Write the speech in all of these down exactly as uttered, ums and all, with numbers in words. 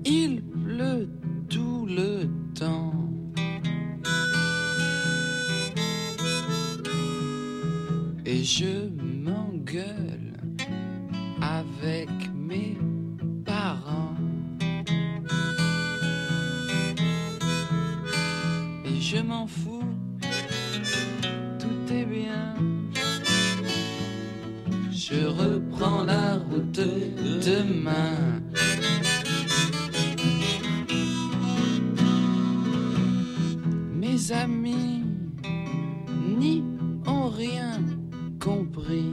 il pleut tout le temps. Et je m'engueule avec mes parents. Et je m'en fous, tout est bien. Je reprends la route demain. Mes amis n'y ont rien compris.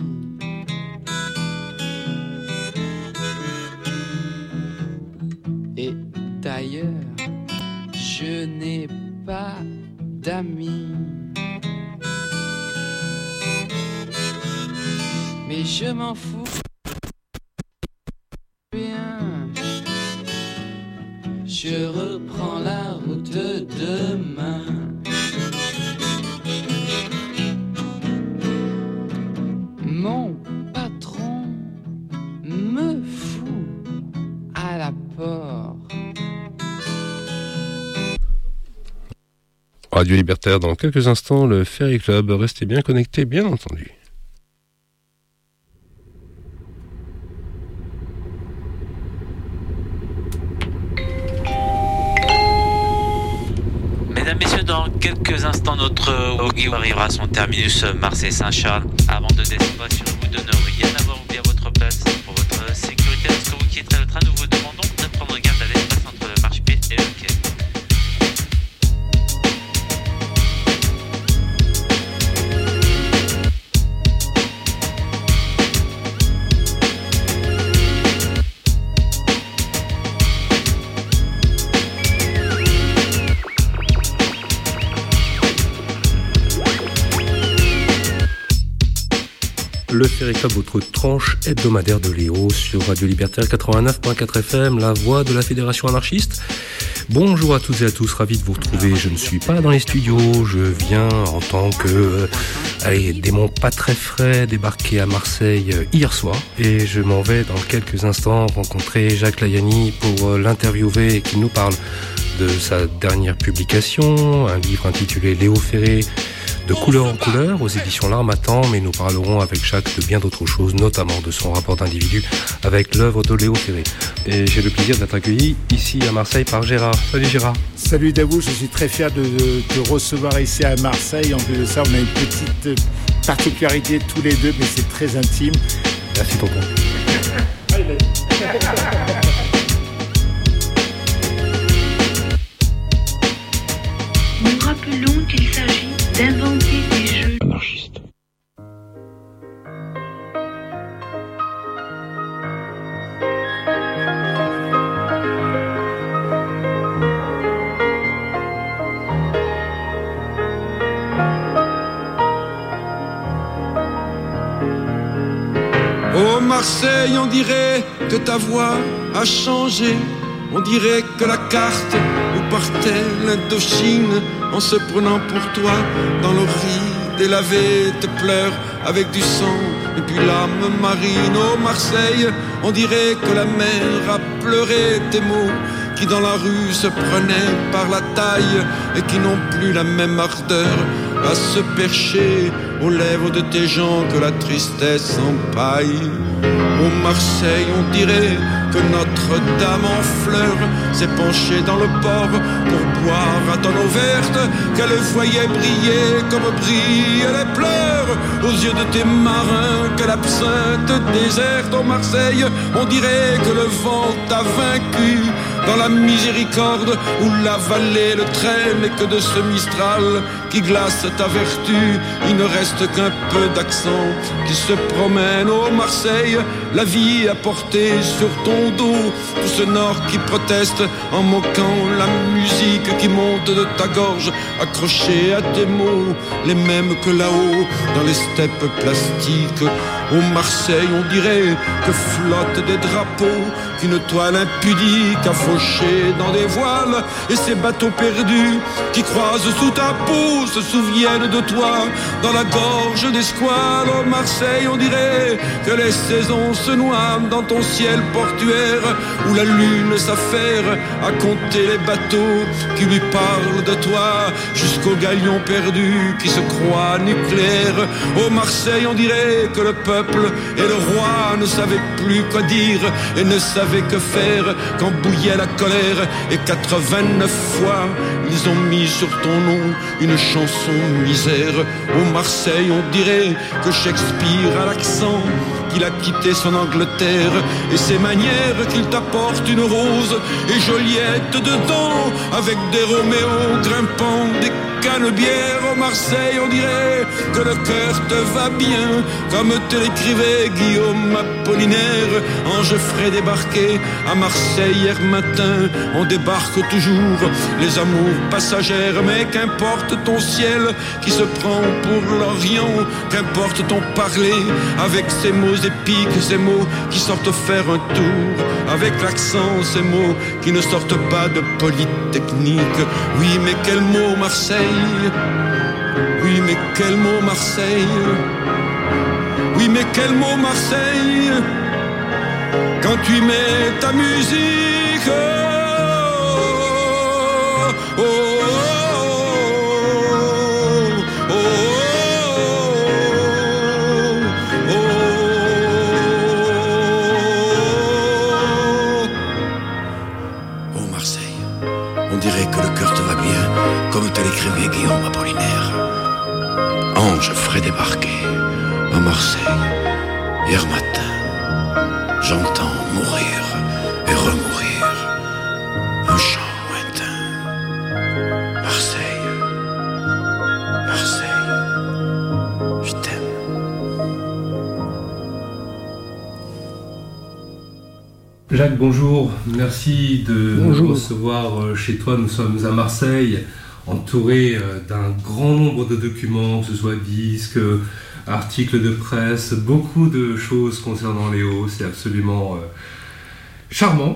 Et d'ailleurs, je n'ai pas d'amis. Mais je m'en fous bien. Je reprends la route demain. Mon patron me fout à la porte. Radio Libertaire dans quelques instants, le Ferry Club. Restez bien connectés, bien entendu. Mesdames, Messieurs, dans quelques instants, notre Ogi arrivera à son terminus Marseille-Saint-Charles. Avant de descendre sur vous, de ne rien avoir oublié à votre place pour votre sécurité. Lorsque vous quitterez le train, nous vous demandons de prendre garde à l'espace entre le marchepied et le quai. Le Ferry Club, votre tranche hebdomadaire de Léo sur Radio Libertaire quatre-vingt-neuf virgule quatre F M, la voix de la Fédération anarchiste. Bonjour à toutes et à tous, ravi de vous retrouver. Je ne suis pas dans les studios, je viens en tant que euh, allez, démon pas très frais débarqué à Marseille euh, hier soir. Et je m'en vais dans quelques instants rencontrer Jacques Layani pour euh, l'interviewer et qu'il nous parle de sa dernière publication, un livre intitulé Léo Ferré, de couleur en couleur, aux éditions L'Harmattan, mais nous parlerons avec Jacques de bien d'autres choses, notamment de son rapport d'individu avec l'œuvre de Léo Ferré. Et j'ai le plaisir d'être accueilli ici à Marseille par Gérard. Salut Gérard. Salut Davou, je suis très fier de te recevoir ici à Marseille. En plus de ça, on a une petite particularité tous les deux, mais c'est très intime. Merci tonton. Nous rappelons qu'il s'agit d'inventer des jeux anarchistes. Oh Marseille, on dirait que ta voix a changé. On dirait que la carte où partait l'Indochine, en se prenant pour toi dans l'orrie délavée, te pleure avec du sang et puis l'âme marine. Oh Marseille, on dirait que la mer a pleuré tes mots qui dans la rue se prenaient par la taille et qui n'ont plus la même ardeur à se percher aux lèvres de tes gens que la tristesse empaille. Oh Marseille, on dirait que Notre-Dame en fleurs s'est penchée dans le port pour boire à tonneau verte, qu'elle voyait briller comme brillent les pleurs aux yeux de tes marins, que l'absinthe déserte. Oh Marseille, on dirait que le vent t'a vaincu dans la miséricorde où la vallée le traîne, et que de ce Mistral qui glace ta vertu, il ne reste qu'un peu d'accent qui se promène. Oh Marseille, la vie a porté sur ton dos tout ce nord qui proteste en moquant la musique qui monte de ta gorge, accrochée à tes mots, les mêmes que là-haut dans les steppes plastiques. Oh Marseille, on dirait que flottent des drapeaux qu'une toile impudique a fauché dans des voiles, et ces bateaux perdus qui croisent sous ta peau se souviennent de toi dans la gorge des squales. Oh Marseille, on dirait que les saisons se noie dans ton ciel portuaire, où la lune s'affaire à compter les bateaux qui lui parlent de toi, jusqu'au galion perdu qui se croit nucléaire. Ô Marseille, on dirait que le peuple et le roi ne savaient plus quoi dire et ne savaient que faire quand bouillait la colère. Et quatre-vingt-neuf fois ils ont mis sur ton nom une chanson misère. Ô Marseille, on dirait que Shakespeare a l'accent, qu'il a quitté son Angleterre et ses manières, qu'il t'apporte une rose et Joliette dedans avec des Roméo grimpant des canebières. Ô Marseille, on dirait que le cœur te va bien, comme te l'écrivait Guillaume Apollinaire. Ange frais débarqué à Marseille hier matin, on débarque toujours les amours passagères. Mais qu'importe ton ciel qui se prend pour l'Orient, qu'importe ton parler avec ces mots épiques, ces mots qui sortent faire un tour avec l'accent, ces mots qui ne sortent pas de Polytechnique. Oui, mais quel mot Marseille, oui, mais quel mot Marseille, oui, mais quel mot Marseille, quand tu mets ta musique. Oh, oh, oh, oh, oh, oh, oh, Marseille, on dirait que le cœur te va bien, comme te l'écrivait Guillaume Apollinaire. Ange frais débarqué à Marseille hier matin, j'entends mourir et remourir un chant lointain. Marseille, Marseille, je t'aime. Jacques, bonjour. Merci de Bonjour. nous recevoir chez toi. Nous sommes à Marseille, entourés d'un grand nombre de documents, que ce soit disques, articles de presse, beaucoup de choses concernant Léo. C'est absolument euh, charmant.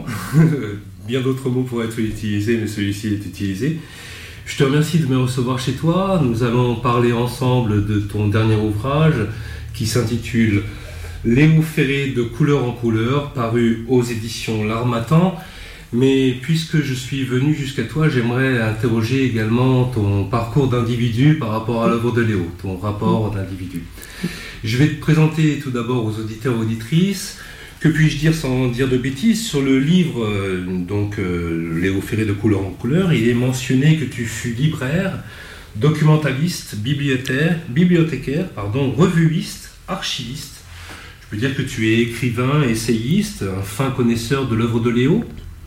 Bien d'autres mots pourraient être utilisés, mais celui-ci est utilisé. Je te remercie de me recevoir chez toi. Nous allons parler ensemble de ton dernier ouvrage qui s'intitule Léo Ferré de couleur en couleur, paru aux éditions L'Harmattan. Mais puisque je suis venu jusqu'à toi, j'aimerais interroger également ton parcours d'individu par rapport à l'œuvre de Léo, ton rapport d'individu. Je vais te présenter tout d'abord aux auditeurs et auditrices. Que puis-je dire sans dire de bêtises sur le livre euh, donc euh, Léo Ferré de couleur en couleur? Il est mentionné que tu fus libraire, documentaliste, bibliothécaire, bibliothécaire pardon, revuiste, archiviste. Je peux dire que tu es écrivain, essayiste, un fin connaisseur de l'œuvre de Léo.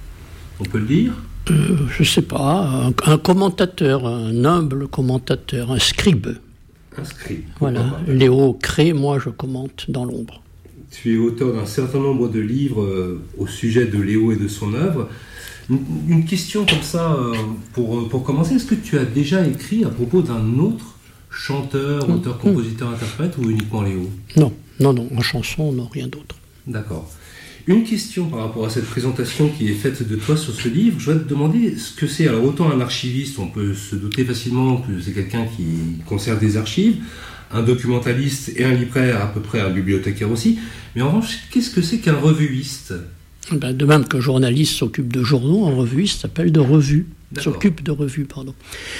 On peut le dire? euh, Je ne sais pas, un, un commentateur, un humble commentateur, un scribe. Un scribe. Voilà, Léo crée, moi je commente dans l'ombre. Tu es auteur d'un certain nombre de livres euh, au sujet de Léo et de son œuvre. Une, une question comme ça, euh, pour, pour commencer, est-ce que tu as déjà écrit à propos d'un autre chanteur, mmh. auteur, compositeur, mmh. interprète, ou uniquement Léo? Non, non, non, en chanson, non, rien d'autre. D'accord. Une question par rapport à cette présentation qui est faite de toi sur ce livre, je vais te demander ce que c'est. Alors autant un archiviste, on peut se douter facilement que c'est quelqu'un qui conserve des archives, un documentaliste et un libraire, à peu près un bibliothécaire aussi, mais en revanche, qu'est-ce que c'est qu'un revuiste? Ben, de même qu'un journaliste s'occupe de journaux, un revuiste s'appelle de revues, s'occupe de revues, pardon.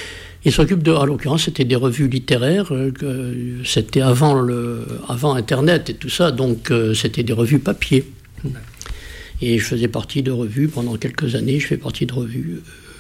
Il s'occupe de, en l'occurrence, c'était des revues littéraires, euh, c'était avant, le, avant Internet et tout ça, donc euh, c'était des revues papier. Et je faisais partie de revues pendant quelques années, je fais partie de revues.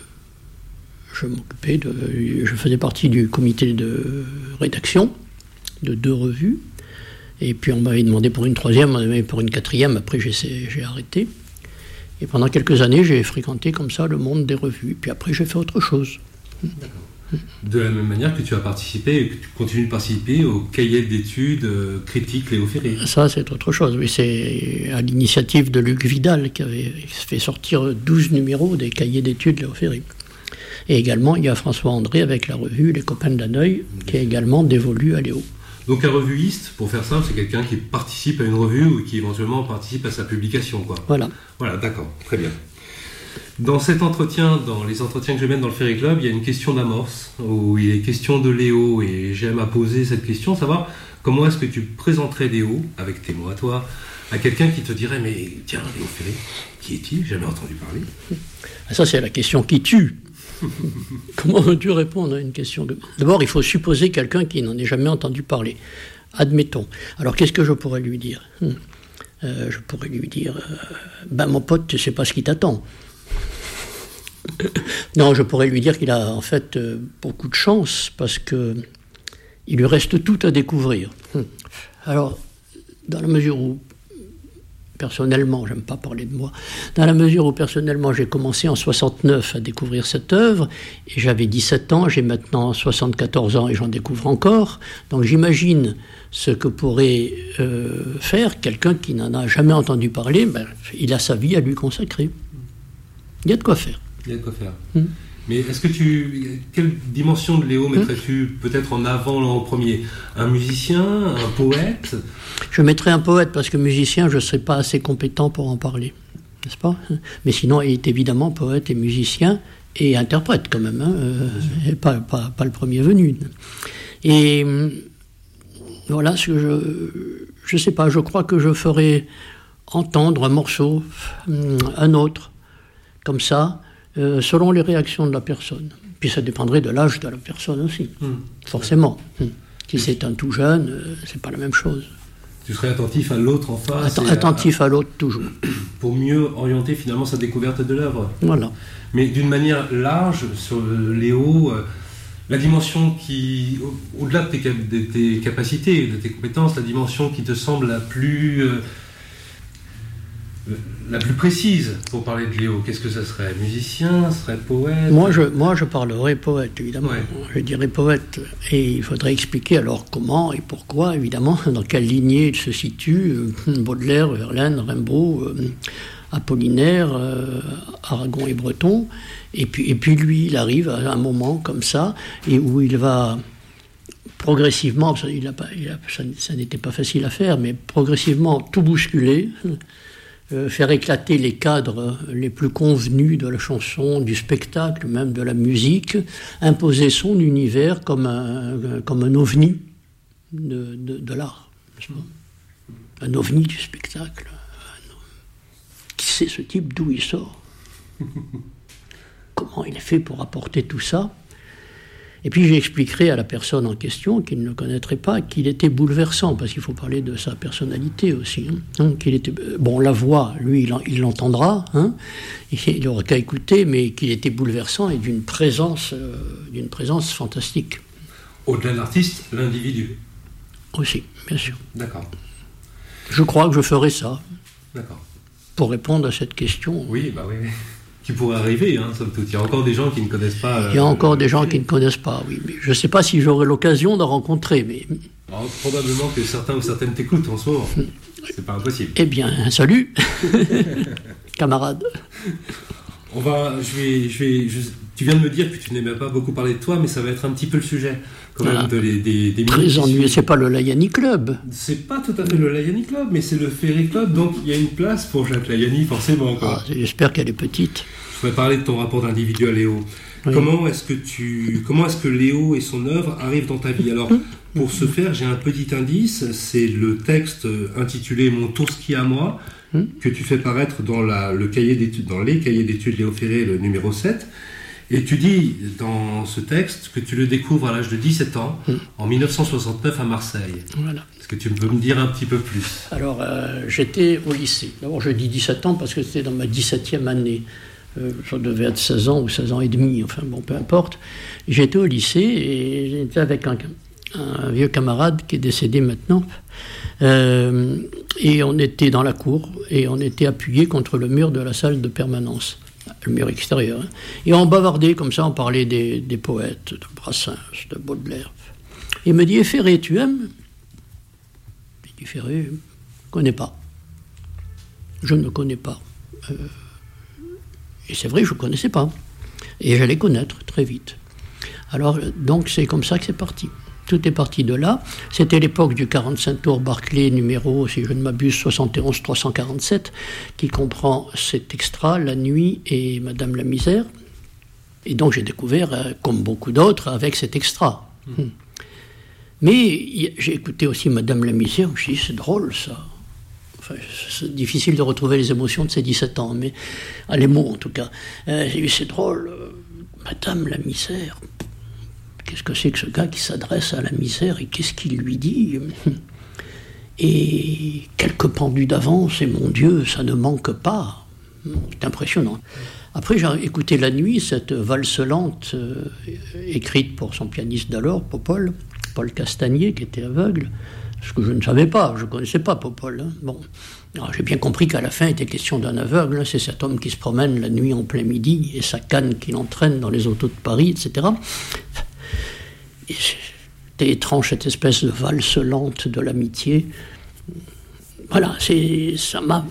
Je m'occupais de. Je faisais partie du comité de rédaction de deux revues. Et puis on m'avait demandé pour une troisième, on m'avait pour une quatrième, après j'ai, j'ai arrêté. Et pendant quelques années, j'ai fréquenté comme ça le monde des revues. Et puis après, j'ai fait autre chose. D'accord. De la même manière que tu as participé et que tu continues de participer au cahier d'études euh, critiques Léo Ferré. Ça, c'est autre chose. Oui, c'est à l'initiative de Luc Vidal qui avait fait sortir douze numéros des cahiers d'études Léo Ferré. Et également, il y a François André avec la revue Les Copains de Lannoy, qui est également dévolue à Léo. Donc un revuiste, pour faire simple, c'est quelqu'un qui participe à une revue ou qui éventuellement participe à sa publication, quoi. Voilà. Voilà, d'accord, très bien. Dans cet entretien, dans les entretiens que je mène dans le Ferry Club, il y a une question d'amorce, où il est question de Léo, et j'aime à poser cette question, savoir comment est-ce que tu présenterais Léo, avec tes mots à toi, à quelqu'un qui te dirait, mais tiens, Léo Ferré, qui est-il? Jamais entendu parler. Ça, c'est la question qui tue. Comment veux-tu répondre à une question de... D'abord, il faut supposer quelqu'un qui n'en ait jamais entendu parler. Admettons. Alors, qu'est-ce que je pourrais lui dire? euh, Je pourrais lui dire, euh, ben mon pote, tu sais pas ce qui t'attend. Non, je pourrais lui dire qu'il a en fait euh, beaucoup de chance, parce que il lui reste tout à découvrir. Alors, dans la mesure où, personnellement, j'aime pas parler de moi, dans la mesure où personnellement j'ai commencé en soixante-neuf à découvrir cette œuvre, et j'avais dix-sept ans, j'ai maintenant soixante-quatorze ans et j'en découvre encore, donc j'imagine ce que pourrait euh, faire quelqu'un qui n'en a jamais entendu parler. Ben, il a sa vie à lui consacrer. Il y a de quoi faire. Il y a de quoi faire. Mmh. Mais est-ce que tu... Quelle dimension de Léo mettrais-tu mmh. peut-être en avant, là, en premier? Un musicien, un poète? Je mettrais un poète, parce que musicien, je ne serais pas assez compétent pour en parler, n'est-ce pas? Mais sinon, il est évidemment poète et musicien, et interprète quand même, hein, euh, et pas, pas, pas le premier venu. Et voilà, ce que je ne sais pas, je crois que je ferais entendre un morceau, un autre, comme ça, Euh, selon les réactions de la personne. Puis ça dépendrait de l'âge de la personne aussi, mmh. forcément. Mmh. Si mmh. c'est un tout jeune, euh, c'est pas la même chose. Tu serais attentif à l'autre en face. Att- attentif à... à l'autre toujours. Pour mieux orienter finalement sa découverte de l'œuvre. Voilà. Mais d'une manière large, sur Léo, euh, la dimension qui, au- au-delà de tes, de tes capacités, de tes compétences, la dimension qui te semble la plus... Euh, la plus précise pour parler de Léo, qu'est-ce que ça serait? Musicien, serait poète? Moi je, moi, je parlerais poète, évidemment. Ouais. Je dirais poète. Et il faudrait expliquer alors comment et pourquoi, évidemment, dans quelle lignée il se situe. Baudelaire, Verlaine, Rimbaud, euh, Apollinaire, euh, Aragon et Breton. Et puis, et puis lui, il arrive à un moment comme ça, et où il va... progressivement, ça, il a pas, il a, ça, ça n'était pas facile à faire, mais progressivement tout bousculer, euh, faire éclater les cadres les plus convenus de la chanson, du spectacle, même de la musique, imposer son univers comme un, comme un ovni de, de, de l'art. Un ovni du spectacle. Qui sait ce type, d'où il sort? Comment il est fait pour apporter tout ça? Et puis j'expliquerai à la personne en question, qu'il ne connaîtrait pas, qu'il était bouleversant, parce qu'il faut parler de sa personnalité aussi. Hein, qu'il était, bon, la voix, lui, il, il l'entendra, hein, il n'aura qu'à écouter, mais qu'il était bouleversant et d'une présence, euh, d'une présence fantastique. Au-delà de l'artiste, l'individu. Aussi, bien sûr. D'accord. Je crois que je ferai ça. D'accord. Pour répondre à cette question. Oui, bah oui, oui. Qui pourrait arriver, hein, somme toute. Il y a encore des gens qui ne connaissent pas... Euh, Il y a encore des gens qui ne connaissent pas, oui. Mais je ne sais pas si j'aurai l'occasion d'en rencontrer, mais... Alors, probablement que certains ou certaines t'écoutent en ce moment. C'est pas impossible. Eh bien, salut, camarade. On va... Je vais... Je vais je, tu viens de me dire que tu n'aimais pas beaucoup parler de toi, mais ça va être un petit peu le sujet, quand même, ah, de les, des, des très ennuyeux. C'est pas le Layani Club. C'est pas tout à fait le Layani Club, mais c'est le Ferré Club, donc il y a une place pour Jacques Layani, forcément. Quoi. Ah, j'espère qu'elle est petite. Je voudrais parler de ton rapport d'individu à Léo. Oui. Comment est-ce que tu, comment est-ce que Léo et son œuvre arrivent dans ta vie? Alors, pour ce faire, j'ai un petit indice, c'est le texte intitulé Mon Tourski à moi, que tu fais paraître dans, la, le cahier d'études, dans les cahiers d'études Léo Ferré, le numéro sept. Et tu dis dans ce texte que tu le découvres à l'âge de dix-sept ans, mmh. en mille neuf cent soixante-neuf à Marseille. Voilà. Est-ce que tu peux me dire un petit peu plus? Alors, euh, j'étais au lycée. D'abord, je dis dix-sept ans parce que c'était dans ma dix-septième année. Euh, ça devait être seize ans ou seize ans et demi, enfin bon, peu importe. J'étais au lycée et j'étais avec un, un vieux camarade qui est décédé maintenant. Euh, et on était dans la cour et on était appuyé contre le mur de la salle de permanence. Le mur extérieur. Hein. Et on bavardait comme ça, on parlait des, des poètes, de Brassens, de Baudelaire. Il me dit, et Ferré, tu aimes? Je dis, Ferré, je ne connais pas. Je ne connais pas. Euh, et c'est vrai, je ne connaissais pas. Et j'allais connaître très vite. Alors, donc, c'est comme ça que c'est parti. Tout est parti de là. C'était l'époque du quarante-cinq tours Barclay, numéro, si je ne m'abuse, soixante et onze trois cent quarante-sept, qui comprend cet extra, La Nuit et Madame la Misère. Et donc j'ai découvert, comme beaucoup d'autres, avec cet extra. Mmh. Mais j'ai écouté aussi Madame la Misère, je me suis dit, c'est drôle ça. Enfin, c'est difficile de retrouver les émotions de ces dix-sept ans, mais ah, les mots en tout cas. Euh, j'ai dit, c'est drôle, euh, Madame la Misère. Qu'est-ce que c'est que ce gars qui s'adresse à la misère et qu'est-ce qu'il lui dit? Et quelques pendus d'avance, et mon Dieu, ça ne manque pas. C'est impressionnant. Après, j'ai écouté la nuit cette valse lente euh, écrite pour son pianiste d'alors, Popol, Paul Castagnier, qui était aveugle, ce que je ne savais pas, je ne connaissais pas Popol. Hein. Bon. Alors, j'ai bien compris qu'à la fin, il était question d'un aveugle, hein. C'est cet homme qui se promène la nuit en plein midi, et sa canne qui l'entraîne dans les autos de Paris, et cetera. Et c'était étrange, cette espèce de valse lente de l'amitié. Voilà, c'est, ça m'a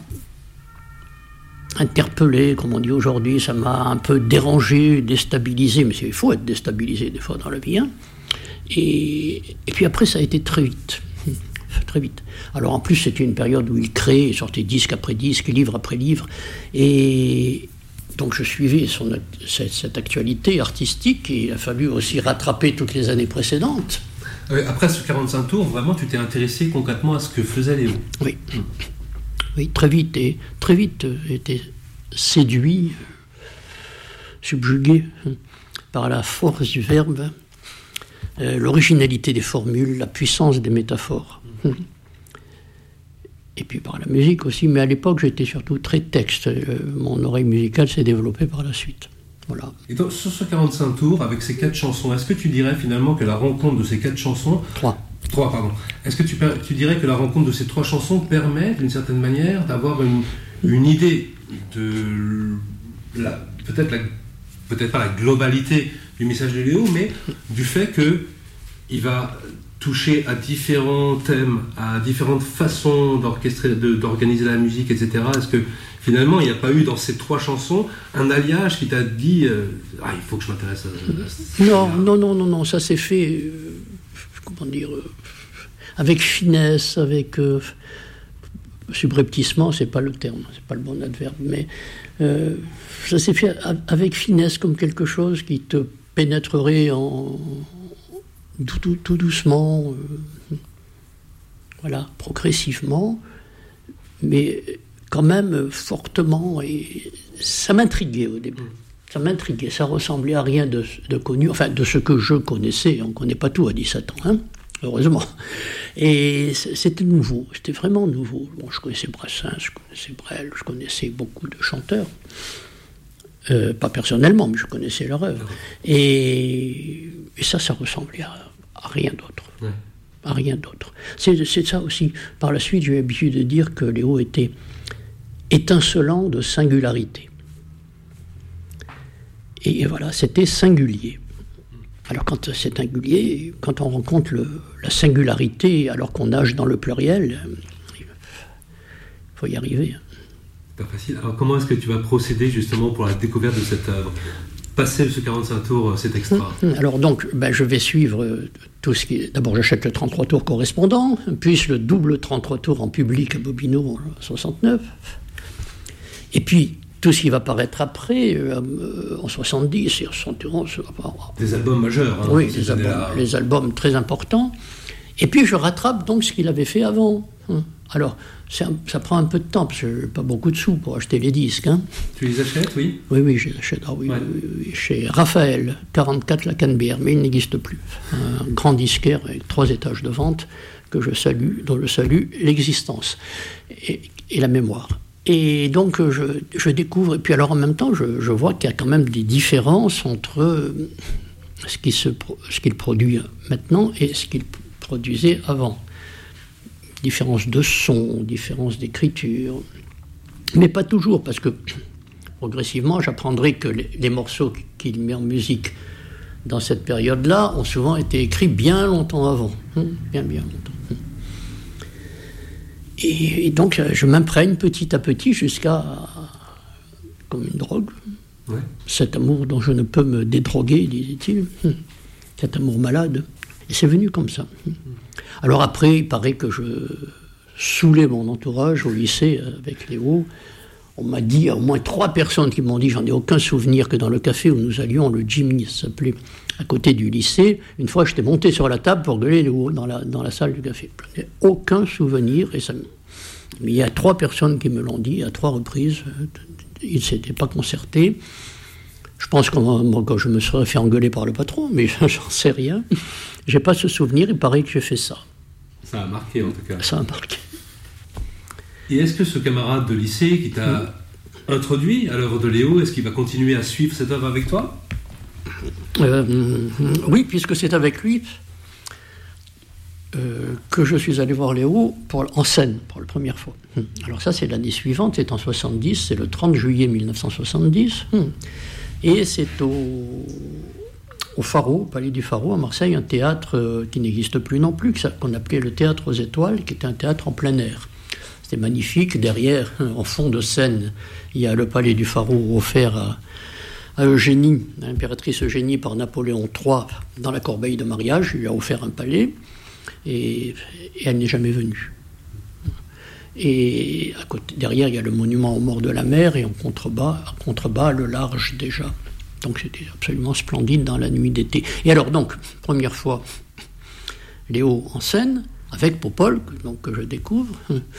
interpellé, comme on dit aujourd'hui, ça m'a un peu dérangé, déstabilisé, mais il faut être déstabilisé des fois dans la vie. Hein. Et, et puis après, ça a été très vite. Très vite. Alors en plus, c'était une période où il créait, il sortait disque après disque, livre après livre, et donc je suivais son, cette, cette actualité artistique, et il a fallu aussi rattraper toutes les années précédentes. Après ce quarante-cinq tours, vraiment, tu t'es intéressé concrètement à ce que faisait Léo. Oui, mmh. oui, très vite, et très vite, été séduit, subjugué par la force du verbe, euh, l'originalité des formules, la puissance des métaphores. Mmh. Et puis par la musique aussi, mais à l'époque j'étais surtout très texte. Euh, mon oreille musicale s'est développée par la suite. Voilà. Et donc, sur ce quarante-cinq tours, avec ces quatre chansons, est-ce que tu dirais finalement que la rencontre de ces quatre chansons... Trois. Trois, pardon. Est-ce que tu, tu dirais que la rencontre de ces trois chansons permet, d'une certaine manière, d'avoir une, une idée de... La, peut-être, la, peut-être pas la globalité du message de Léo, mais du fait qu'il va toucher à différents thèmes, à différentes façons d'orchestrer, de, d'organiser la musique, et cetera. Est-ce que finalement, il n'y a pas eu dans ces trois chansons un alliage qui t'a dit euh, ah, il faut que je m'intéresse à, à non, non, non, non, non, ça s'est fait, euh, comment dire, euh, avec finesse, avec euh, subrepticement, c'est pas le terme, c'est pas le bon adverbe, mais euh, ça s'est fait avec finesse, comme quelque chose qui te pénétrerait en tout, tout, tout doucement, euh, voilà, progressivement, mais quand même fortement, et ça m'intriguait au début. Ça m'intriguait, ça ressemblait à rien de, de connu, enfin de ce que je connaissais. On ne connaît pas tout à dix-sept ans, hein, heureusement. Et c'était nouveau, c'était vraiment nouveau. Bon, je connaissais Brassens, je connaissais Brel, je connaissais beaucoup de chanteurs. Euh, pas personnellement, mais je connaissais leur œuvre. Et, et ça, ça ressemblait à, à rien d'autre. Ouais. À rien d'autre. C'est, c'est ça aussi. Par la suite, j'ai eu l'habitude de dire que Léo était étincelant de singularité. Et voilà, c'était singulier. Alors quand c'est singulier, quand on rencontre le, la singularité alors qu'on nage dans le pluriel, il faut y arriver. Pas facile. Alors comment est-ce que tu vas procéder justement pour la découverte de cette œuvre ? Passer ce quarante-cinq tours, c'est extra. Alors donc, ben, je vais suivre tout ce qui est... D'abord, j'achète le trente-trois tours correspondant, puis le double trente-trois tours en public à Bobino en soixante-neuf. Et puis, tout ce qui va paraître après, euh, en soixante-dix et en soixante et onze. Des albums majeurs. Hein, oui, des albums, les albums très importants. Et puis, je rattrape donc ce qu'il avait fait avant. Hein. Alors, c'est un, ça prend un peu de temps, parce que je n'ai pas beaucoup de sous pour acheter les disques. Hein. Tu les achètes, oui ? Oui, oui, je les achète. Ah, oui, ouais. oui, oui, chez Raphaël, quarante-quatre La Canebière, mais il n'existe plus. Un grand disquaire avec trois étages de vente que je salue, dont je salue l'existence et, et la mémoire. Et donc, je, je découvre, et puis alors en même temps, je, je vois qu'il y a quand même des différences entre ce, qui se, ce qu'il produit maintenant et ce qu'il produisait avant. Différence de son, différence d'écriture, mais pas toujours, parce que progressivement, j'apprendrai que les, les morceaux qu'il met en musique dans cette période-là ont souvent été écrits bien longtemps avant, hein, bien, bien longtemps. Et, et donc, je m'imprègne petit à petit jusqu'à, comme une drogue, ouais. Cet amour dont je ne peux me dédroguer, disait-il, cet amour malade. Et c'est venu comme ça. Alors après, il paraît que je saoulais mon entourage au lycée avec Léo. On m'a dit, il y a au moins trois personnes qui m'ont dit, j'en ai aucun souvenir, que dans le café où nous allions, le Jimmy, ça s'appelait, à côté du lycée, une fois j'étais monté sur la table pour gueuler dans la, dans la salle du café. Je n'ai aucun souvenir, et ça, mais il y a trois personnes qui me l'ont dit, à trois reprises, ils ne s'étaient pas concertés. Je pense que moi, je me serais fait engueuler par le patron, mais j'en sais rien. Je n'ai pas ce souvenir, il paraît que j'ai fait ça. Ça a marqué en tout cas. Ça a marqué. Et est-ce que ce camarade de lycée qui t'a mmh. introduit à l'œuvre de Léo, est-ce qu'il va continuer à suivre cette œuvre avec toi ? euh, Oui, puisque c'est avec lui euh, que je suis allé voir Léo pour, en scène pour la première fois. Alors ça, c'est l'année suivante, c'est en soixante-dix, c'est le trente juillet mille neuf cent soixante-dix, et c'est au, au Pharo, au Palais du Pharo, à Marseille, un théâtre euh, qui n'existe plus non plus, qu'on appelait le Théâtre aux Étoiles, qui était un théâtre en plein air. C'était magnifique. Derrière, en fond de scène, il y a le palais du Pharo offert à, à Eugénie, à l'impératrice Eugénie par Napoléon trois, dans la corbeille de mariage. Il lui a offert un palais et, et elle n'est jamais venue. Et à côté, derrière, il y a le monument aux morts de la mer et en contrebas, en contrebas le large déjà. Donc c'était absolument splendide dans la nuit d'été. Et alors donc, première fois, Léo en scène, avec Popol, donc, que je découvre.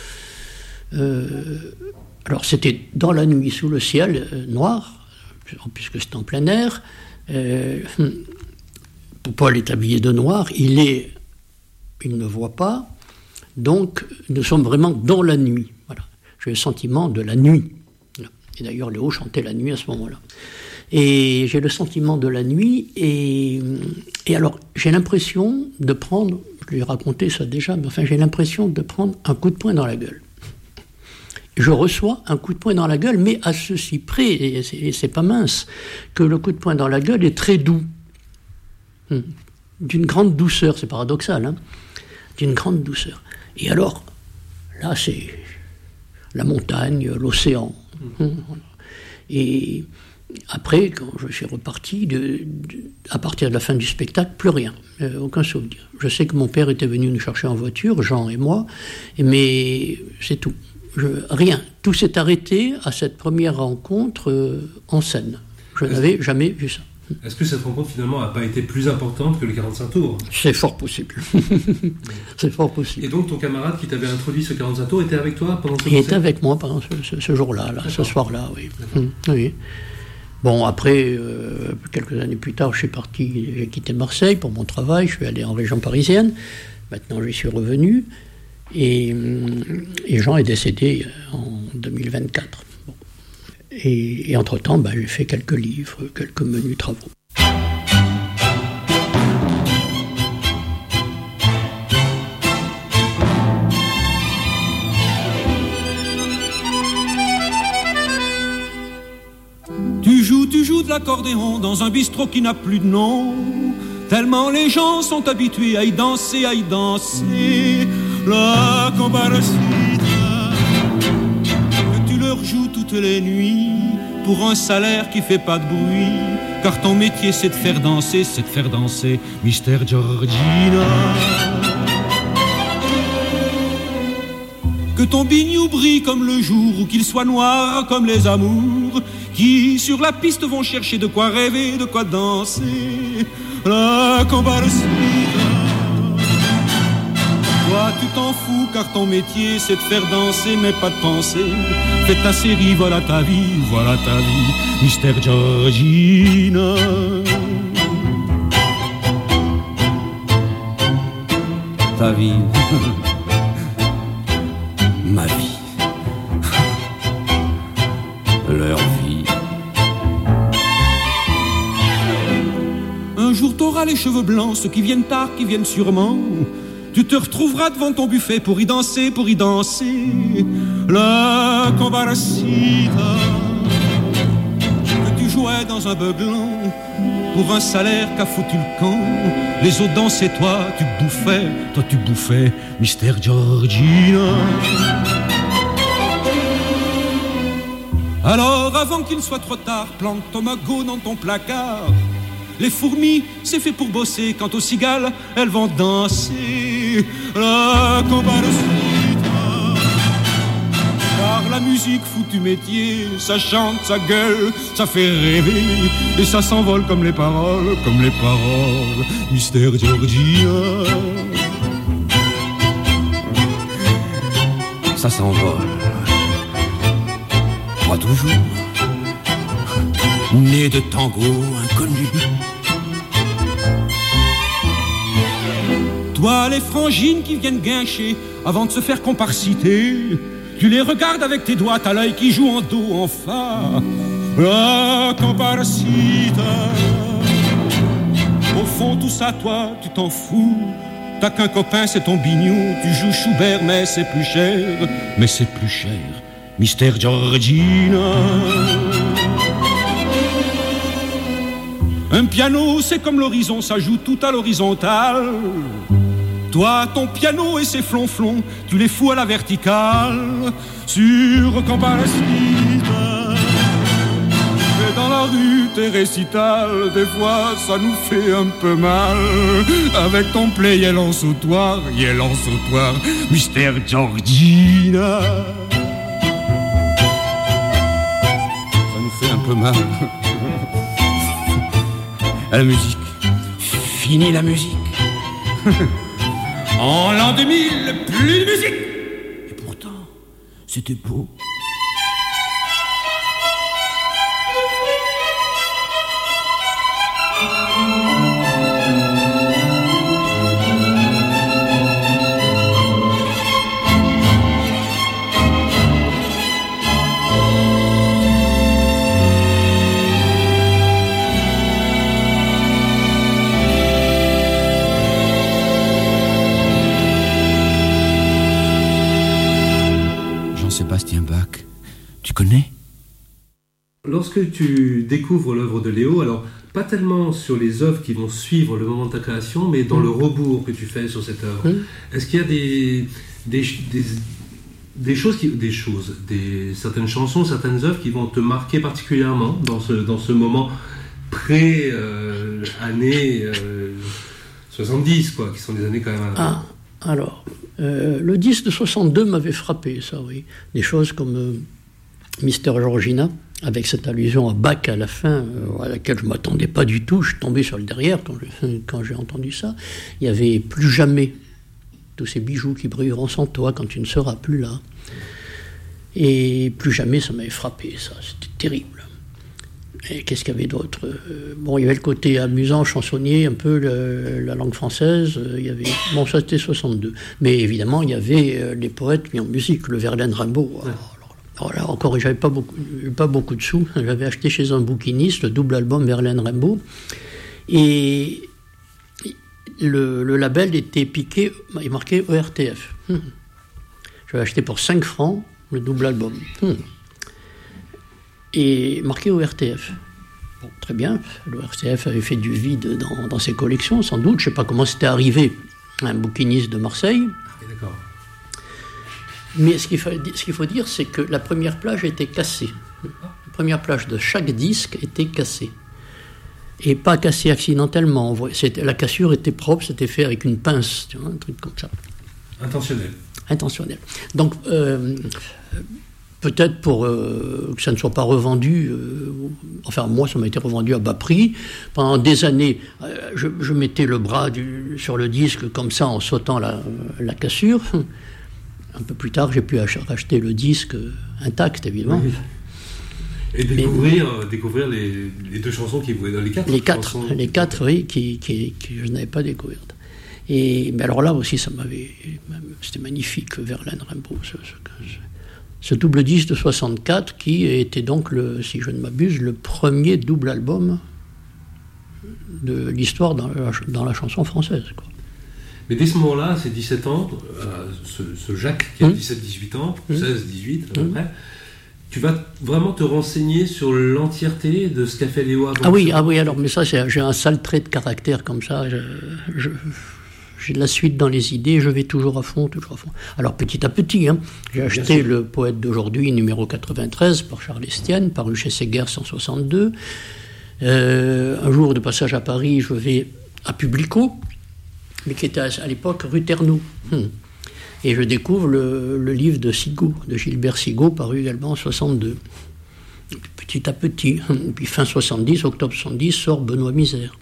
Euh, alors c'était dans la nuit, sous le ciel euh, noir, puisque c'est en plein air. Euh, Popol est habillé de noir, il est, il ne voit pas, donc nous sommes vraiment dans la nuit. Voilà. J'ai le sentiment de la nuit. Et d'ailleurs Léo chantait la nuit à ce moment-là. Et j'ai le sentiment de la nuit, et, et alors j'ai l'impression de prendre, je lui ai raconté ça déjà, mais enfin j'ai l'impression de prendre un coup de poing dans la gueule. Je reçois un coup de poing dans la gueule, mais à ceci près, et c'est, et c'est pas mince, que le coup de poing dans la gueule est très doux, d'une grande douceur, c'est paradoxal, hein, d'une grande douceur. Et alors, là c'est la montagne, l'océan, et après, quand je suis reparti, de, de, à partir de la fin du spectacle, plus rien, euh, aucun souvenir. Je sais que mon père était venu nous chercher en voiture, Jean et moi, mais c'est tout. Je, rien. Tout s'est arrêté à cette première rencontre euh, en scène. Je Est-ce n'avais jamais vu ça. Est-ce que cette rencontre, finalement, n'a pas été plus importante que les quarante-cinq tours ? C'est fort possible. C'est fort possible. Et donc, ton camarade qui t'avait introduit ce quarante-cinq tours était avec toi pendant ce concert ? Il était avec moi pendant ce, ce, ce jour-là, là, ce soir-là, oui. Mmh, oui. Bon, après, euh, quelques années plus tard, je suis parti, j'ai quitté Marseille pour mon travail, je suis allé en région parisienne. Maintenant, j'y suis revenu. Et, et Jean est décédé en deux mille vingt-quatre. Bon. Et, et entre-temps, ben, j'ai fait quelques livres, quelques menus travaux. Tu joues, tu joues de l'accordéon dans un bistrot qui n'a plus de nom. Tellement les gens sont habitués à y danser, à y danser. La Combarecita, que tu leur joues toutes les nuits pour un salaire qui fait pas de bruit, car ton métier c'est de faire danser, c'est de faire danser Mister Giorgina. Que ton bignou brille comme le jour ou qu'il soit noir comme les amours qui sur la piste vont chercher de quoi rêver, de quoi danser. La Combarecita. Toi tu t'en fous car ton métier c'est de faire danser mais pas de penser. Fais ta série, voilà ta vie, voilà ta vie, Mister Giorgina. Ta vie, ma vie, leur vie. Un jour t'auras les cheveux blancs, ceux qui viennent tard, qui viennent sûrement. Tu te retrouveras devant ton buffet pour y danser, pour y danser la Combarecita. Que tu jouais dans un beuglant pour un salaire qu'a foutu le camp. Les autres dansaient, toi tu bouffais, toi tu bouffais Mister Giorgina. Alors avant qu'il ne soit trop tard, plante ton magot dans ton placard. Les fourmis, c'est fait pour bosser. Quant aux cigales, elles vont danser la Combarecita. Car la la musique, foutu métier, ça chante, ça gueule, ça fait rêver, et ça s'envole comme les paroles, comme les paroles, Mystère Georgina. Ça s'envole, pas toujours, né de tango inconnu. Toi, les frangines qui viennent guincher avant de se faire comparciter, tu les regardes avec tes doigts, t'as l'œil qui joue en do, en fa. Ah, comparsita. Au fond, tout ça, toi, tu t'en fous. T'as qu'un copain, c'est ton bignou. Tu joues Schubert, mais c'est plus cher. Mais c'est plus cher. Mystère Georgina. Un piano, c'est comme l'horizon, ça joue tout à l'horizontale. Toi, ton piano et ses flonflons, tu les fous à la verticale. Sur Camparacita. Et dans la rue, tes récitals, des fois, ça nous fait un peu mal. Avec ton play, yel en sautoir, yel en sautoir, Mystère Georgina. Ça nous fait un peu mal. À la musique. Fini la musique. En l'an deux mille, plus de musique. Et pourtant, c'était beau. Sébastien Bach, tu connais ? Lorsque tu découvres l'œuvre de Léo, alors pas tellement sur les œuvres qui vont suivre le moment de ta création, mais dans mmh. le rebours que tu fais sur cette œuvre, mmh. est-ce qu'il y a des, des, des, des choses, qui, des choses, des, certaines chansons, certaines œuvres qui vont te marquer particulièrement dans ce, dans ce moment pré-année euh, euh, soixante-dix, quoi, qui sont des années quand même... Ah, alors... Euh, le disque de soixante-deux m'avait frappé, ça, oui. Des choses comme euh, Mystère Georgina, avec cette allusion à Bach à la fin, euh, à laquelle je ne m'attendais pas du tout. Je suis tombé sur le derrière quand, je, quand j'ai entendu ça. Il y avait Plus jamais, tous ces bijoux qui brilleront sans toi quand tu ne seras plus là. Et Plus jamais, ça m'avait frappé, ça. C'était terrible. Et qu'est-ce qu'il y avait d'autre ? Bon, il y avait le côté amusant, chansonnier, un peu le, la langue française. Il y avait, bon, ça c'était soixante-deux. Mais évidemment, il y avait les poètes mis en musique, le Verlaine Rimbaud. Ouais. Alors, alors là encore, j'avais pas beaucoup, pas beaucoup de sous. J'avais acheté chez un bouquiniste le double album Verlaine Rimbaud. Et le, le label était piqué, il marquait O R T F. Hum. J'avais acheté pour cinq francs le double album. Hum. Et marqué O R T F. Bon, très bien, l'O R T F avait fait du vide dans, dans ses collections, sans doute. Je ne sais pas comment c'était arrivé à un bouquiniste de Marseille. D'accord. Mais ce qu'il faut, ce qu'il faut dire, c'est que la première plage était cassée. La première plage de chaque disque était cassée. Et pas cassée accidentellement. C'était, la cassure était propre, c'était fait avec une pince, tu vois, un truc comme ça. Intentionnel. Intentionnel. Donc... Euh, Peut-être pour euh, que ça ne soit pas revendu, euh, enfin moi ça m'a été revendu à bas prix. Pendant des années, euh, je, je mettais le bras du, sur le disque comme ça en sautant la, la cassure. Un peu plus tard, j'ai pu ach- racheter le disque intact, évidemment. Oui. Et découvrir, Mais, euh, découvrir les, les deux chansons qui vous les quatre. Les quatre, chansons. les quatre, oui, qui, qui, qui je n'avais pas découvertes. Et mais alors là aussi, ça m'avait, c'était magnifique, Verlaine Rimbaud. Ce, ce, ce, Ce double disque de soixante-quatre, qui était donc, le, si je ne m'abuse, le premier double album de l'histoire dans la, dans la chanson française, quoi. Mais dès ce moment-là, c'est dix-sept ans, euh, ce, ce Jacques qui a mmh. dix-sept dix-huit ans, mmh. seize dix-huit à peu mmh. près, tu vas vraiment te renseigner sur l'entièreté de ce qu'a fait Léo avant. Ah oui, ah oui, alors, mais ça, c'est, j'ai un sale trait de caractère comme ça, je... je j'ai de la suite dans les idées, je vais toujours à fond, toujours à fond. Alors petit à petit, hein, j'ai acheté Le Poète d'aujourd'hui, numéro quatre-vingt-treize, par Charles Estienne, paru chez Séguer cent soixante-deux. Euh, un jour de passage à Paris, je vais à Publico, mais qui était à, à l'époque rue Ternoux. Hum. Et je découvre le, le livre de Sigaud, de Gilbert Sigaud, paru également en soixante-deux. Petit à petit, et puis fin soixante-dix, octobre soixante-dix, sort Benoît Misère.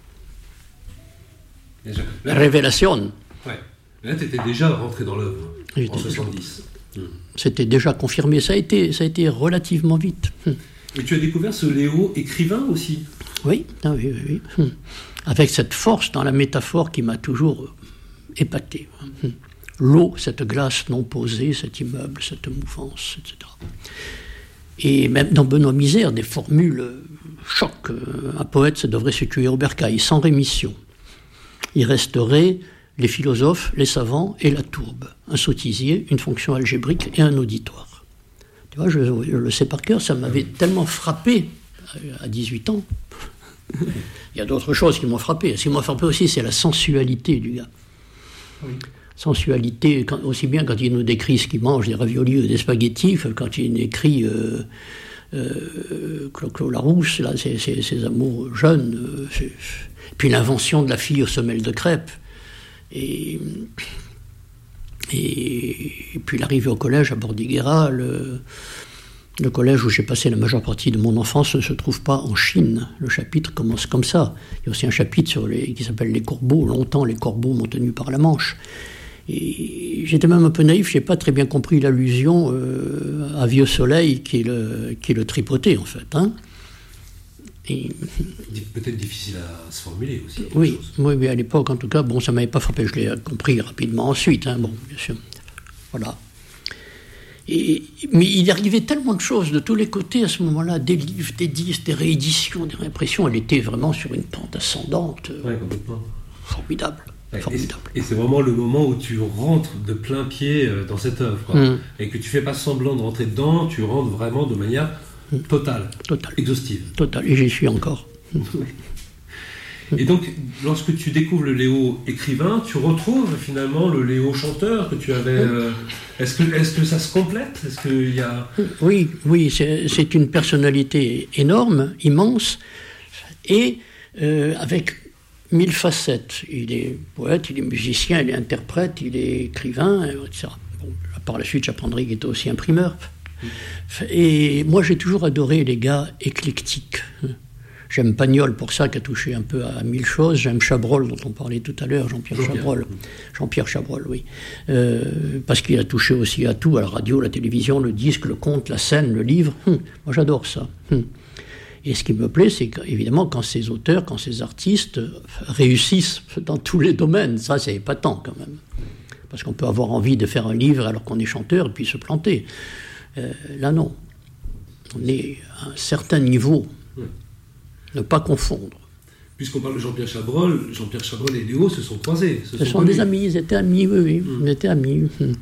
Déjà. La révélation. Ouais. Là, tu étais déjà rentré dans l'œuvre en soixante-dix. Hum. C'était déjà confirmé. Ça a été, ça a été relativement vite. Et tu as découvert ce Léo écrivain aussi. Oui, ah oui, oui, oui. Avec cette force dans la métaphore qui m'a toujours épaté. L'eau, cette glace non posée, cet immeuble, cette mouvance, et cetera. Et même dans Benoît Misère, des formules choc. Un poète, ça devrait se tuer au bercail, sans rémission. Il resterait les philosophes, les savants et la tourbe. Un sottisier, une fonction algébrique et un auditoire. Tu vois, je, je le sais par cœur, ça m'avait tellement frappé à dix-huit ans. Il y a d'autres choses qui m'ont frappé. Ce qui m'a frappé aussi, c'est la sensualité du gars. Oui. Sensualité, quand, aussi bien quand il nous décrit ce qu'il mange, des raviolis ou des spaghettis, quand il écrit euh, euh, Clo-Clo Larousse, là, ses, ses, ses amours jeunes, euh, puis l'invention de la fille aux semelles de crêpes, et, et, et puis l'arrivée au collège à Bordighera, le, le collège où j'ai passé la majeure partie de mon enfance ne se trouve pas en Chine. Le chapitre commence comme ça. Il y a aussi un chapitre sur les, qui s'appelle Les Corbeaux. Longtemps, les corbeaux m'ont tenu par la manche. Et j'étais même un peu naïf, je n'ai pas très bien compris l'allusion euh, à Vieux Soleil, qui est le, qui est le tripoté, en fait. Hein. Et... Peut-être difficile à se formuler aussi. Oui, oui, mais à l'époque, en tout cas, bon, ça ne m'avait pas frappé, je l'ai compris rapidement ensuite. Hein, bon, bien sûr. Voilà. Et, mais il arrivait tellement de choses de tous les côtés à ce moment-là, des livres, des disques, des rééditions, des réimpressions. Elle était vraiment sur une pente ascendante. Ouais, complètement. Formidable. Ouais, formidable. Et, et c'est vraiment le moment où tu rentres de plein pied dans cette œuvre. Mmh. Et que tu fais pas semblant de rentrer dedans, tu rentres vraiment de manière totale, Total. exhaustive. Total. Et j'y suis encore. Et donc, lorsque tu découvres le Léo écrivain, tu retrouves finalement le Léo chanteur que tu avais. Euh, est-ce que, est-ce que ça se complète ? Est-ce qu'il y a... Oui, oui, c'est, c'est une personnalité énorme, immense, et euh, avec mille facettes. Il est poète, il est musicien, il est interprète, il est écrivain, et cetera. Bon, par la suite, j'apprendrai qu'il était aussi imprimeur. Et moi, j'ai toujours adoré les gars éclectiques. J'aime Pagnol pour ça, qui a touché un peu à mille choses. J'aime Chabrol, dont on parlait tout à l'heure, Jean-Pierre, Jean-Pierre. Chabrol. Jean-Pierre Chabrol, oui. Euh, parce qu'il a touché aussi à tout, à la radio, la télévision, le disque, le conte, la scène, le livre. Hum, moi, j'adore ça. Hum. Et ce qui me plaît, c'est qu'évidemment, quand ces auteurs, quand ces artistes réussissent dans tous les domaines, ça, c'est épatant quand même. Parce qu'on peut avoir envie de faire un livre alors qu'on est chanteur et puis se planter. Euh, là, non. On est à un certain niveau. Hum. Ne pas confondre. Puisqu'on parle de Jean-Pierre Chabrol, Jean-Pierre Chabrol et Léo se sont croisés. Se Ce sont sont des amis, ils étaient amis, oui, oui. Mmh. Ils étaient amis. Mmh.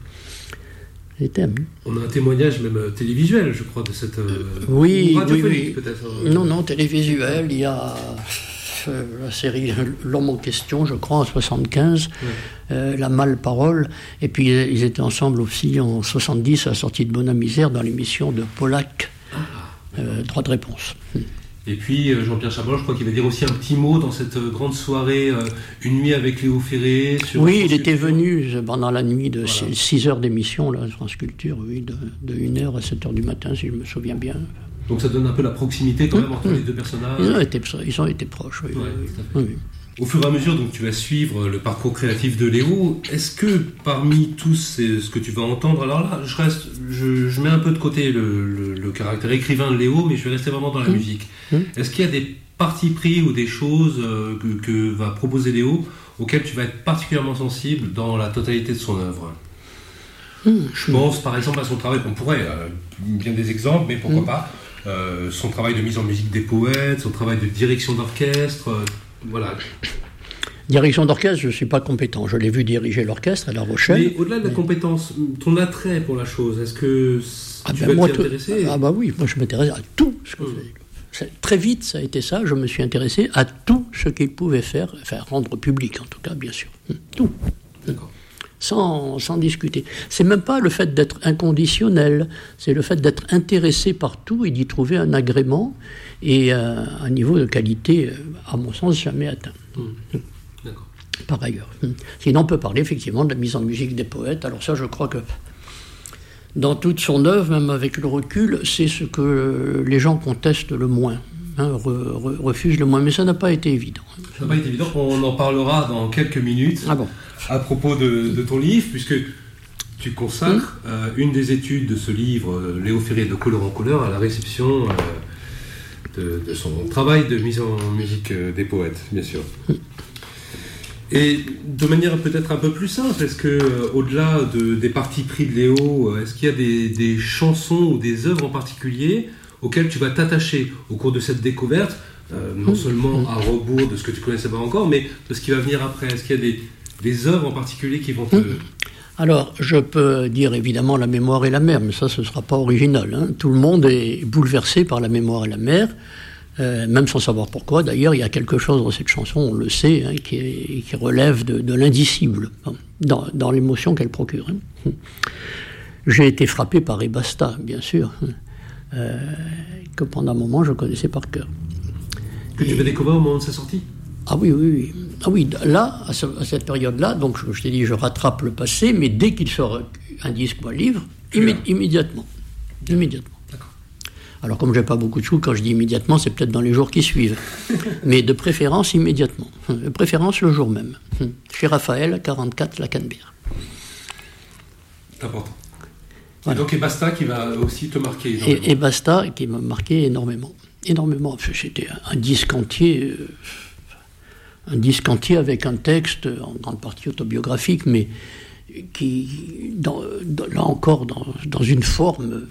Ils étaient amis. On a un témoignage même télévisuel, je crois, de cette... Euh, oui, oui, oui. Peut-être, euh... Non, non, télévisuel. Il y a euh, la série L'homme en question, je crois, en soixante-quinze, ouais. euh, La Malparole. Et puis, euh, ils étaient ensemble aussi en soixante-dix, à la sortie de Benoît Misère, dans l'émission de Pollack, ah, euh, Droit de réponse. Mmh. Et puis Jean-Pierre Chabrol, je crois qu'il va dire aussi un petit mot dans cette grande soirée, euh, Une nuit avec Léo Ferré. Sur oui, France il était Culture. venu pendant la nuit de voilà. six heures d'émission, là, France Culture, oui, de, de une heure à sept heures du matin, si je me souviens bien. Donc ça donne un peu la proximité quand même entre mmh. les deux personnages. Ils ont été, ils ont été proches, oui. Ouais, oui, oui. oui. Au fur et à mesure, donc, tu vas suivre le parcours créatif de Léo. Est-ce que parmi tous ces, ce que tu vas entendre, alors là, je, reste, je, je mets un peu de côté le, le, le caractère écrivain de Léo, mais je vais rester vraiment dans la mmh. musique. Mmh. Est-ce qu'il y a des partis pris ou des choses euh, que, que va proposer Léo auxquelles tu vas être particulièrement sensible dans la totalité de son œuvre ? mmh. Je pense par exemple à son travail, on pourrait, euh, bien des exemples, mais pourquoi mmh. pas, euh, son travail de mise en musique des poètes, son travail de direction d'orchestre... Euh, Voilà. Direction d'orchestre, je ne suis pas compétent. Je l'ai vu diriger l'orchestre à La Rochelle. Mais au-delà de la mais... compétence, ton attrait pour la chose, est-ce que ah tu ben vas moi, t'y intéresser ? Ah bah oui, moi je m'intéresse à tout ce que mmh. c'est. Très vite, ça a été ça. Je me suis intéressé à tout ce qu'il pouvait faire, enfin rendre public en tout cas, bien sûr. Mmh. Tout. D'accord. Sans, sans discuter. C'est même pas le fait d'être inconditionnel, c'est le fait d'être intéressé par tout et d'y trouver un agrément et euh, un niveau de qualité, à mon sens, jamais atteint. Mmh. D'accord. par ailleurs. Sinon, on peut parler effectivement de la mise en musique des poètes. Alors ça, je crois que dans toute son œuvre, même avec le recul, c'est ce que les gens contestent le moins, hein, re, re, refusent le moins. Mais ça n'a pas été évident. Ça n'a pas été évident. On en parlera dans quelques minutes ah bon. à propos de, de ton livre, puisque tu consacres mmh. euh, une des études de ce livre, euh, Léo Ferré, de couleur en couleur, à la réception euh, de, de son travail de mise en musique euh, des poètes, bien sûr. Mmh. Et de manière peut-être un peu plus simple, est-ce que, euh, au-delà de, des partis pris de Léo, euh, est-ce qu'il y a des, des chansons ou des œuvres en particulier auxquelles tu vas t'attacher au cours de cette découverte, euh, non seulement à rebours de ce que tu connaissais pas encore, mais de ce qui va venir après? Est-ce qu'il y a des, des œuvres en particulier qui vont te... Alors, je peux dire évidemment La mémoire et la mer, mais ça, ce ne sera pas original. Hein. Tout le monde est bouleversé par La mémoire et la mer. Euh, même sans savoir pourquoi. D'ailleurs, il y a quelque chose dans cette chanson, on le sait, hein, qui, est, qui relève de, de l'indicible, hein, dans, dans l'émotion qu'elle procure. Hein. J'ai été frappé par Ebasta, bien sûr, hein, euh, que pendant un moment, je connaissais par cœur. Que tu avais découvert au moment de sa sortie ? Ah oui, oui, oui. Ah oui, là, à, ce, à cette période-là, donc je, je t'ai dit, je rattrape le passé, mais dès qu'il sort un disque ou un livre, immé- immédiatement. Immédiatement. Alors, comme je n'ai pas beaucoup de sous, quand je dis immédiatement, c'est peut-être dans les jours qui suivent. Mais de préférence, immédiatement. De préférence, le jour même. Chez Raphaël, quarante-quatre, la Canebière. C'est important. Voilà. Et donc, Ebasta qui va aussi te marquer énormément. Et Ebasta qui m'a marqué énormément. Énormément. C'était un disque entier, euh, un disque entier avec un texte, en grande partie autobiographique, mais qui, dans, dans, là encore, dans, dans une forme...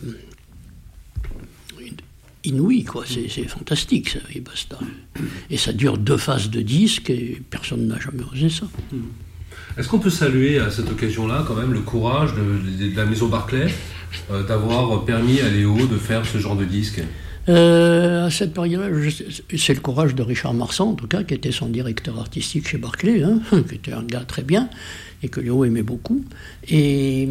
inouï, quoi. C'est, c'est fantastique, ça, et basta. Et ça dure deux phases de disque, et personne n'a jamais osé ça. Est-ce qu'on peut saluer à cette occasion-là, quand même, le courage de, de, de la maison Barclay euh, d'avoir permis à Léo de faire ce genre de disque ? euh, À cette période-là, je, c'est le courage de Richard Marsan, en tout cas, qui était son directeur artistique chez Barclay, hein, qui était un gars très bien, et que Léo aimait beaucoup. Et...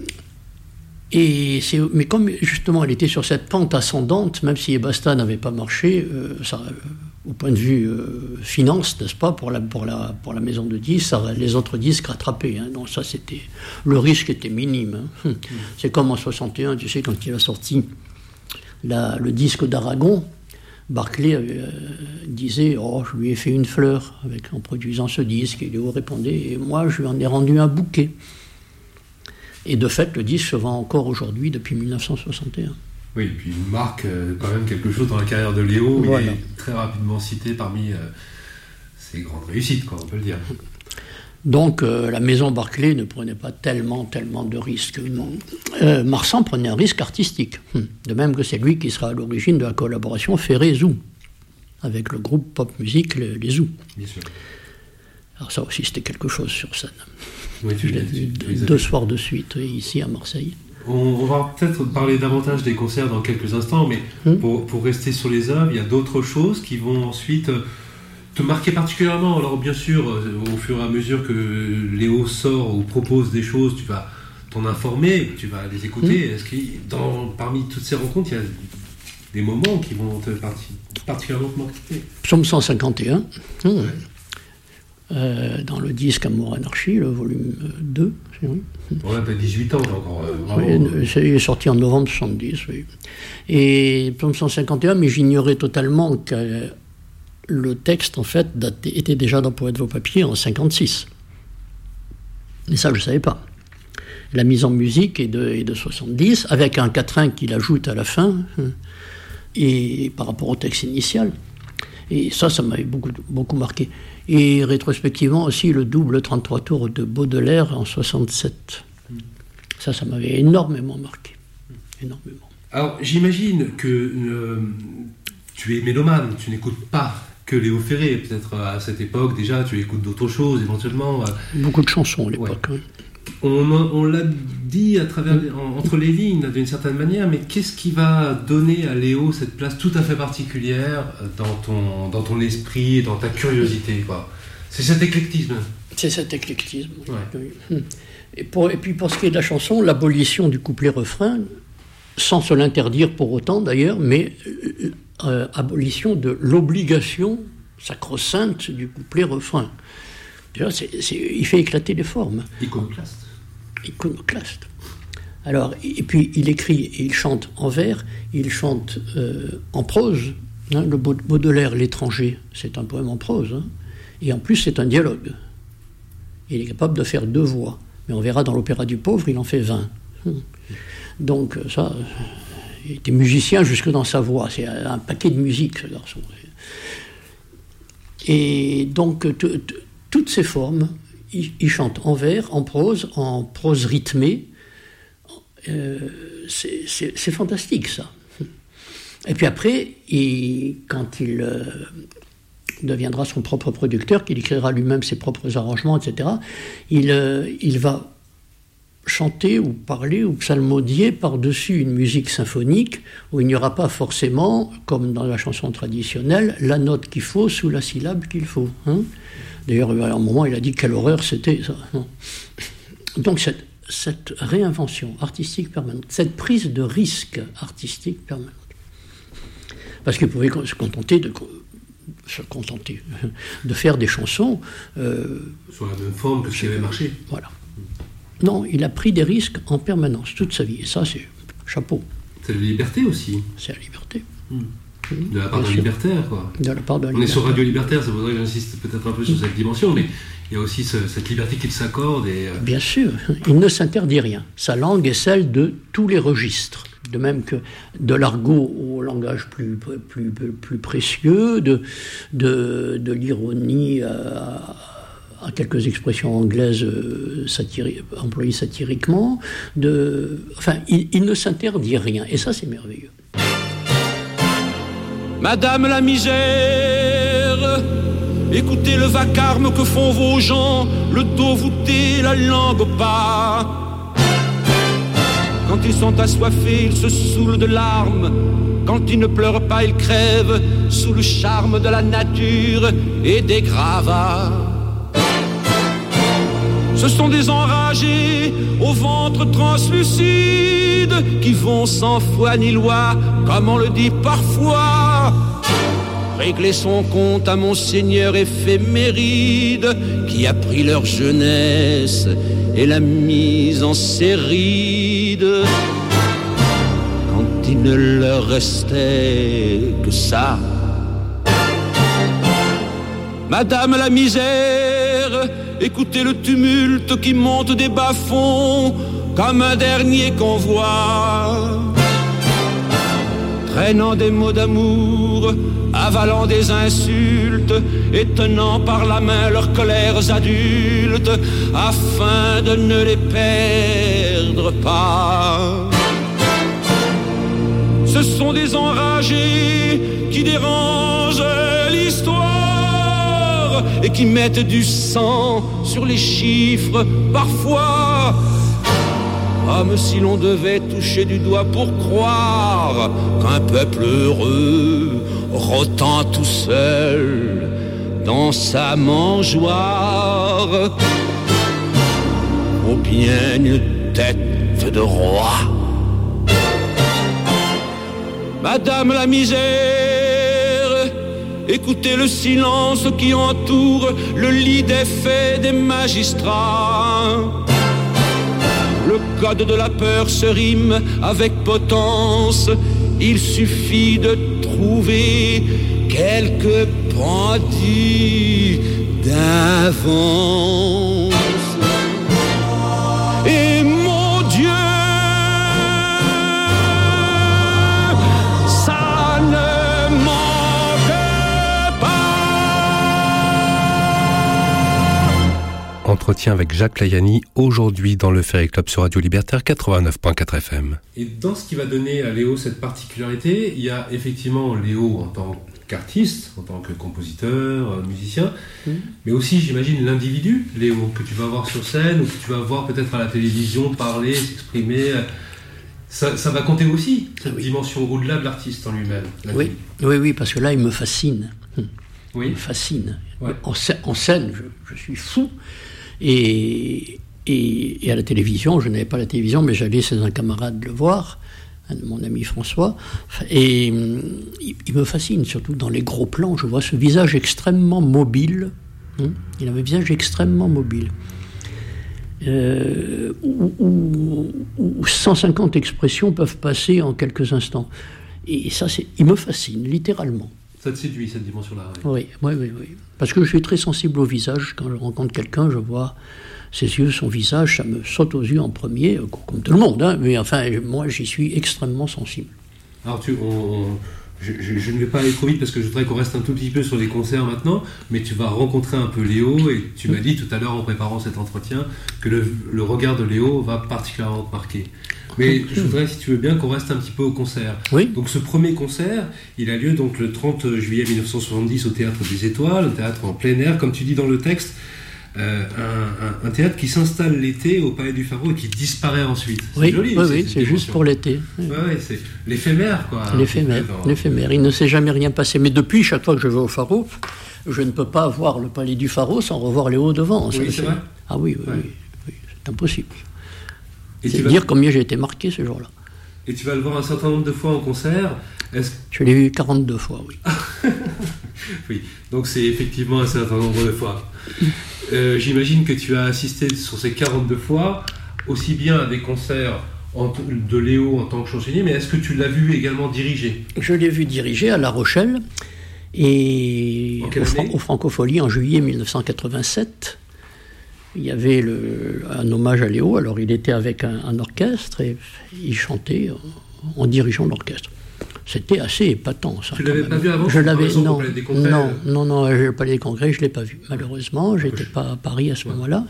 Et c'est, mais comme justement elle était sur cette pente ascendante, même si Ebasta n'avait pas marché, euh, ça, euh, au point de vue euh, finance, n'est-ce pas, pour la, pour la, pour la maison de disques, ça, les autres disques rattrapaient. Hein, donc ça, c'était, le risque était minime. Hein. Mmh. C'est comme en soixante et un, tu sais, quand il a sorti la, le disque d'Aragon, Barclay euh, disait « Oh, je lui ai fait une fleur avec, en produisant ce disque », et Léo répondait « Et moi, je lui en ai rendu un bouquet ». Et de fait, le disque se vend encore aujourd'hui depuis dix-neuf cent soixante et un. Oui, et puis il marque euh, quand même quelque chose dans la carrière de Léo. Voilà. Il est très rapidement cité parmi euh, ses grandes réussites, quoi, on peut le dire. Donc euh, la maison Barclay ne prenait pas tellement, tellement de risques. Euh, Marsan prenait un risque artistique. De même que c'est lui qui sera à l'origine de la collaboration Ferré-Zou, avec le groupe pop musique Les, les Zou. Bien sûr. Alors ça aussi, c'était quelque chose sur scène. Oui, tu je l'ai vu deux soirs de suite, ici à Marseille. On, on va peut-être parler davantage des concerts dans quelques instants, mais hum. pour, pour rester sur les œuvres, il y a d'autres choses qui vont ensuite te marquer particulièrement. Alors bien sûr, au fur et à mesure que Léo sort ou propose des choses, tu vas t'en informer, tu vas les écouter. Hum. Est-ce que dans, parmi toutes ces rencontres, il y a des moments qui vont te parti, particulièrement te marquer? Psaume cent cinquante et un. Hum. Ouais. Euh, dans le disque Amour Anarchie, le volume deux. Ouais, t'as dix-huit ans encore. Euh, oui, c'est sorti en novembre soixante-dix, oui. Et Psaume cent cinquante et un, mais j'ignorais totalement que le texte, en fait, daté, était déjà dans Poète vos papiers en cinquante-six. Et ça, je ne savais pas. La mise en musique est de, est de soixante-dix, avec un quatrain qu'il ajoute à la fin, et par rapport au texte initial. Et ça, ça m'avait beaucoup, beaucoup marqué. Et rétrospectivement aussi, le double trente-trois tours de Baudelaire en soixante-sept. Ça, ça m'avait énormément marqué. Énormément. Alors, j'imagine que euh, tu es mélomane, tu n'écoutes pas que Léo Ferré. Peut-être à cette époque, déjà, tu écoutes d'autres choses, éventuellement. Beaucoup de chansons à l'époque, ouais. Oui. On, on l'a dit à travers, en, entre les lignes d'une certaine manière, mais qu'est-ce qui va donner à Léo cette place tout à fait particulière dans ton, dans ton esprit et dans ta curiosité, quoi? C'est cet éclectisme. C'est cet éclectisme. Ouais. Oui. Et, pour, et puis pour ce qui est de la chanson, l'abolition du couplet-refrain, sans se l'interdire pour autant d'ailleurs, mais euh, abolition de l'obligation sacro-sainte du couplet-refrain. Déjà, c'est, c'est, il fait éclater les formes. Iconoclaste. Iconoclaste. Alors, et puis il écrit et il chante en vers, il chante euh, en prose. Hein, le Baudelaire, L'étranger, c'est un poème en prose. Hein, et en plus, c'est un dialogue. Il est capable de faire deux voix. Mais on verra dans l'Opéra du Pauvre, il en fait vingt. Donc ça, il était musicien jusque dans sa voix. C'est un paquet de musique, ce garçon. Et donc, t- t- toutes ces formes, il, il chante en vers, en prose, en prose rythmée. Euh, c'est, c'est, c'est fantastique, ça. Et puis après, il, quand il euh, deviendra son propre producteur, qu'il écrira lui-même ses propres arrangements, et cetera, il, euh, il va chanter ou parler ou psalmodier par-dessus une musique symphonique où il n'y aura pas forcément, comme dans la chanson traditionnelle, la note qu'il faut sous la syllabe qu'il faut. Hein. D'ailleurs, à un moment, il a dit quelle horreur c'était ça. Non. Donc cette, cette réinvention artistique permanente, cette prise de risque artistique permanente, parce qu'il pouvait se contenter de se contenter de faire des chansons euh, sur la même forme que ce qui avait marché. Voilà. Non, il a pris des risques en permanence, toute sa vie. Et ça, c'est chapeau. C'est la liberté aussi. C'est la liberté. Mmh. De la part d'un libertaire, quoi. De la part d'un On libertaire. est sur Radio Libertaire, c'est pour ça que j'insiste peut-être un peu sur mmh. cette dimension, mais il y a aussi ce, cette liberté qu'il s'accorde. Et, euh... Bien sûr, il ne s'interdit rien. Sa langue est celle de tous les registres. De même que de l'argot au langage plus, plus, plus, plus précieux, de, de, de l'ironie à, à quelques expressions anglaises satiri- employées satiriquement. De, enfin, il, il ne s'interdit rien. Et ça, c'est merveilleux. Madame la misère, écoutez le vacarme que font vos gens, le dos voûté, la langue au pas. Quand ils sont assoiffés, ils se saoulent de larmes. Quand ils ne pleurent pas, ils crèvent sous le charme de la nature et des gravats. Ce sont des enragés au ventre translucide qui vont sans foi ni loi, comme on le dit parfois. Régler son compte à monseigneur éphéméride qui a pris leur jeunesse et l'a mise en séride. Quand il ne leur restait que ça. Madame la misère, écoutez le tumulte qui monte des bas-fonds comme un dernier convoi. Traînant des mots d'amour, avalant des insultes, et tenant par la main leurs colères adultes, afin de ne les perdre pas. Ce sont des enragés qui dérangent l'histoire et qui mettent du sang sur les chiffres parfois. Comme si l'on devait toucher du doigt pour croire qu'un peuple heureux rotant tout seul dans sa mangeoire vaut bien une tête de roi. Madame la misère, écoutez le silence qui entoure le lit des faits des magistrats. Le code de la peur se rime avec potence. Il suffit de trouver quelques bandits d'avance. Et mon Dieu, ça ne manque pas. Entretien avec Jacques Layani, aujourd'hui dans le Ferry Club sur Radio Libertaire quatre-vingt-neuf virgule quatre F M. Et dans ce qui va donner à Léo cette particularité, il y a effectivement Léo en tant qu'artiste, en tant que compositeur, musicien, mmh. mais aussi, j'imagine, l'individu, Léo, que tu vas voir sur scène ou que tu vas voir peut-être à la télévision parler, s'exprimer. Ça, ça va compter aussi, cette oui. dimension au-delà de l'artiste en lui-même. Oui, oui, oui, parce que là, il me fascine. Oui. Il me fascine. Ouais. En, en scène, je, je suis fou. Et, et, et à la télévision, je n'avais pas la télévision, mais j'allais chez un camarade le voir, un de mon ami François, et il, il me fascine, surtout dans les gros plans. Je vois ce visage extrêmement mobile, Hein, il avait un visage extrêmement mobile. Euh, où, où, où cent cinquante expressions peuvent passer en quelques instants. Et ça, c'est, il me fascine, littéralement. Ça te séduit, cette dimension-là? Oui, oui, oui, oui. Parce que je suis très sensible au visage. Quand je rencontre quelqu'un, je vois ses yeux, son visage, ça me saute aux yeux en premier, comme tout le monde. Hein, mais enfin, moi, j'y suis extrêmement sensible. Alors, tu, on, on, je, je, je ne vais pas aller trop vite parce que je voudrais qu'on reste un tout petit peu sur les concerts maintenant, mais tu vas rencontrer un peu Léo, et tu m'as dit tout à l'heure en préparant cet entretien que le, le regard de Léo va particulièrement te marquer. Mais je voudrais, si tu veux bien, qu'on reste un petit peu au concert. Oui. Donc ce premier concert, il a lieu donc le trente juillet mille neuf cent soixante-dix au Théâtre des Étoiles, un théâtre en plein air, comme tu dis dans le texte, euh, un, un, un théâtre qui s'installe l'été au Palais du Pharaon et qui disparaît ensuite. C'est oui, joli. Oui, oui, c'est juste pour l'été. Oui, ouais, c'est l'éphémère, quoi. L'éphémère, dans... l'éphémère. Il ne s'est jamais rien passé. Mais depuis, chaque fois que je vais au Pharaon, je ne peux pas voir le Palais du Pharaon sans revoir Léo devant. Oui, c'est, c'est vrai. Ah oui, oui, ouais. oui, oui, c'est impossible. Et c'est tu vas... dire combien j'ai été marqué ce jour-là. Et tu vas le voir un certain nombre de fois en concert. Est-ce... Je l'ai vu quarante-deux fois, oui. Oui, donc c'est effectivement un certain nombre de fois. Euh, j'imagine que tu as assisté sur ces quarante-deux fois aussi bien à des concerts en t- de Léo en tant que chansonnier, mais est-ce que tu l'as vu également diriger? Je l'ai vu diriger à La Rochelle et au, Fran- au Francophonie en juillet mille neuf cent quatre-vingt-sept. Il y avait le, un hommage à Léo, alors il était avec un, un orchestre et il chantait en, en dirigeant l'orchestre. C'était assez épatant, ça. Tu ne l'avais même. pas vu avant? Je l'avais, non, non, non, non, le Palais des Congrès, je ne l'ai pas vu. Malheureusement, je n'étais pas à Paris à ce ouais. moment-là.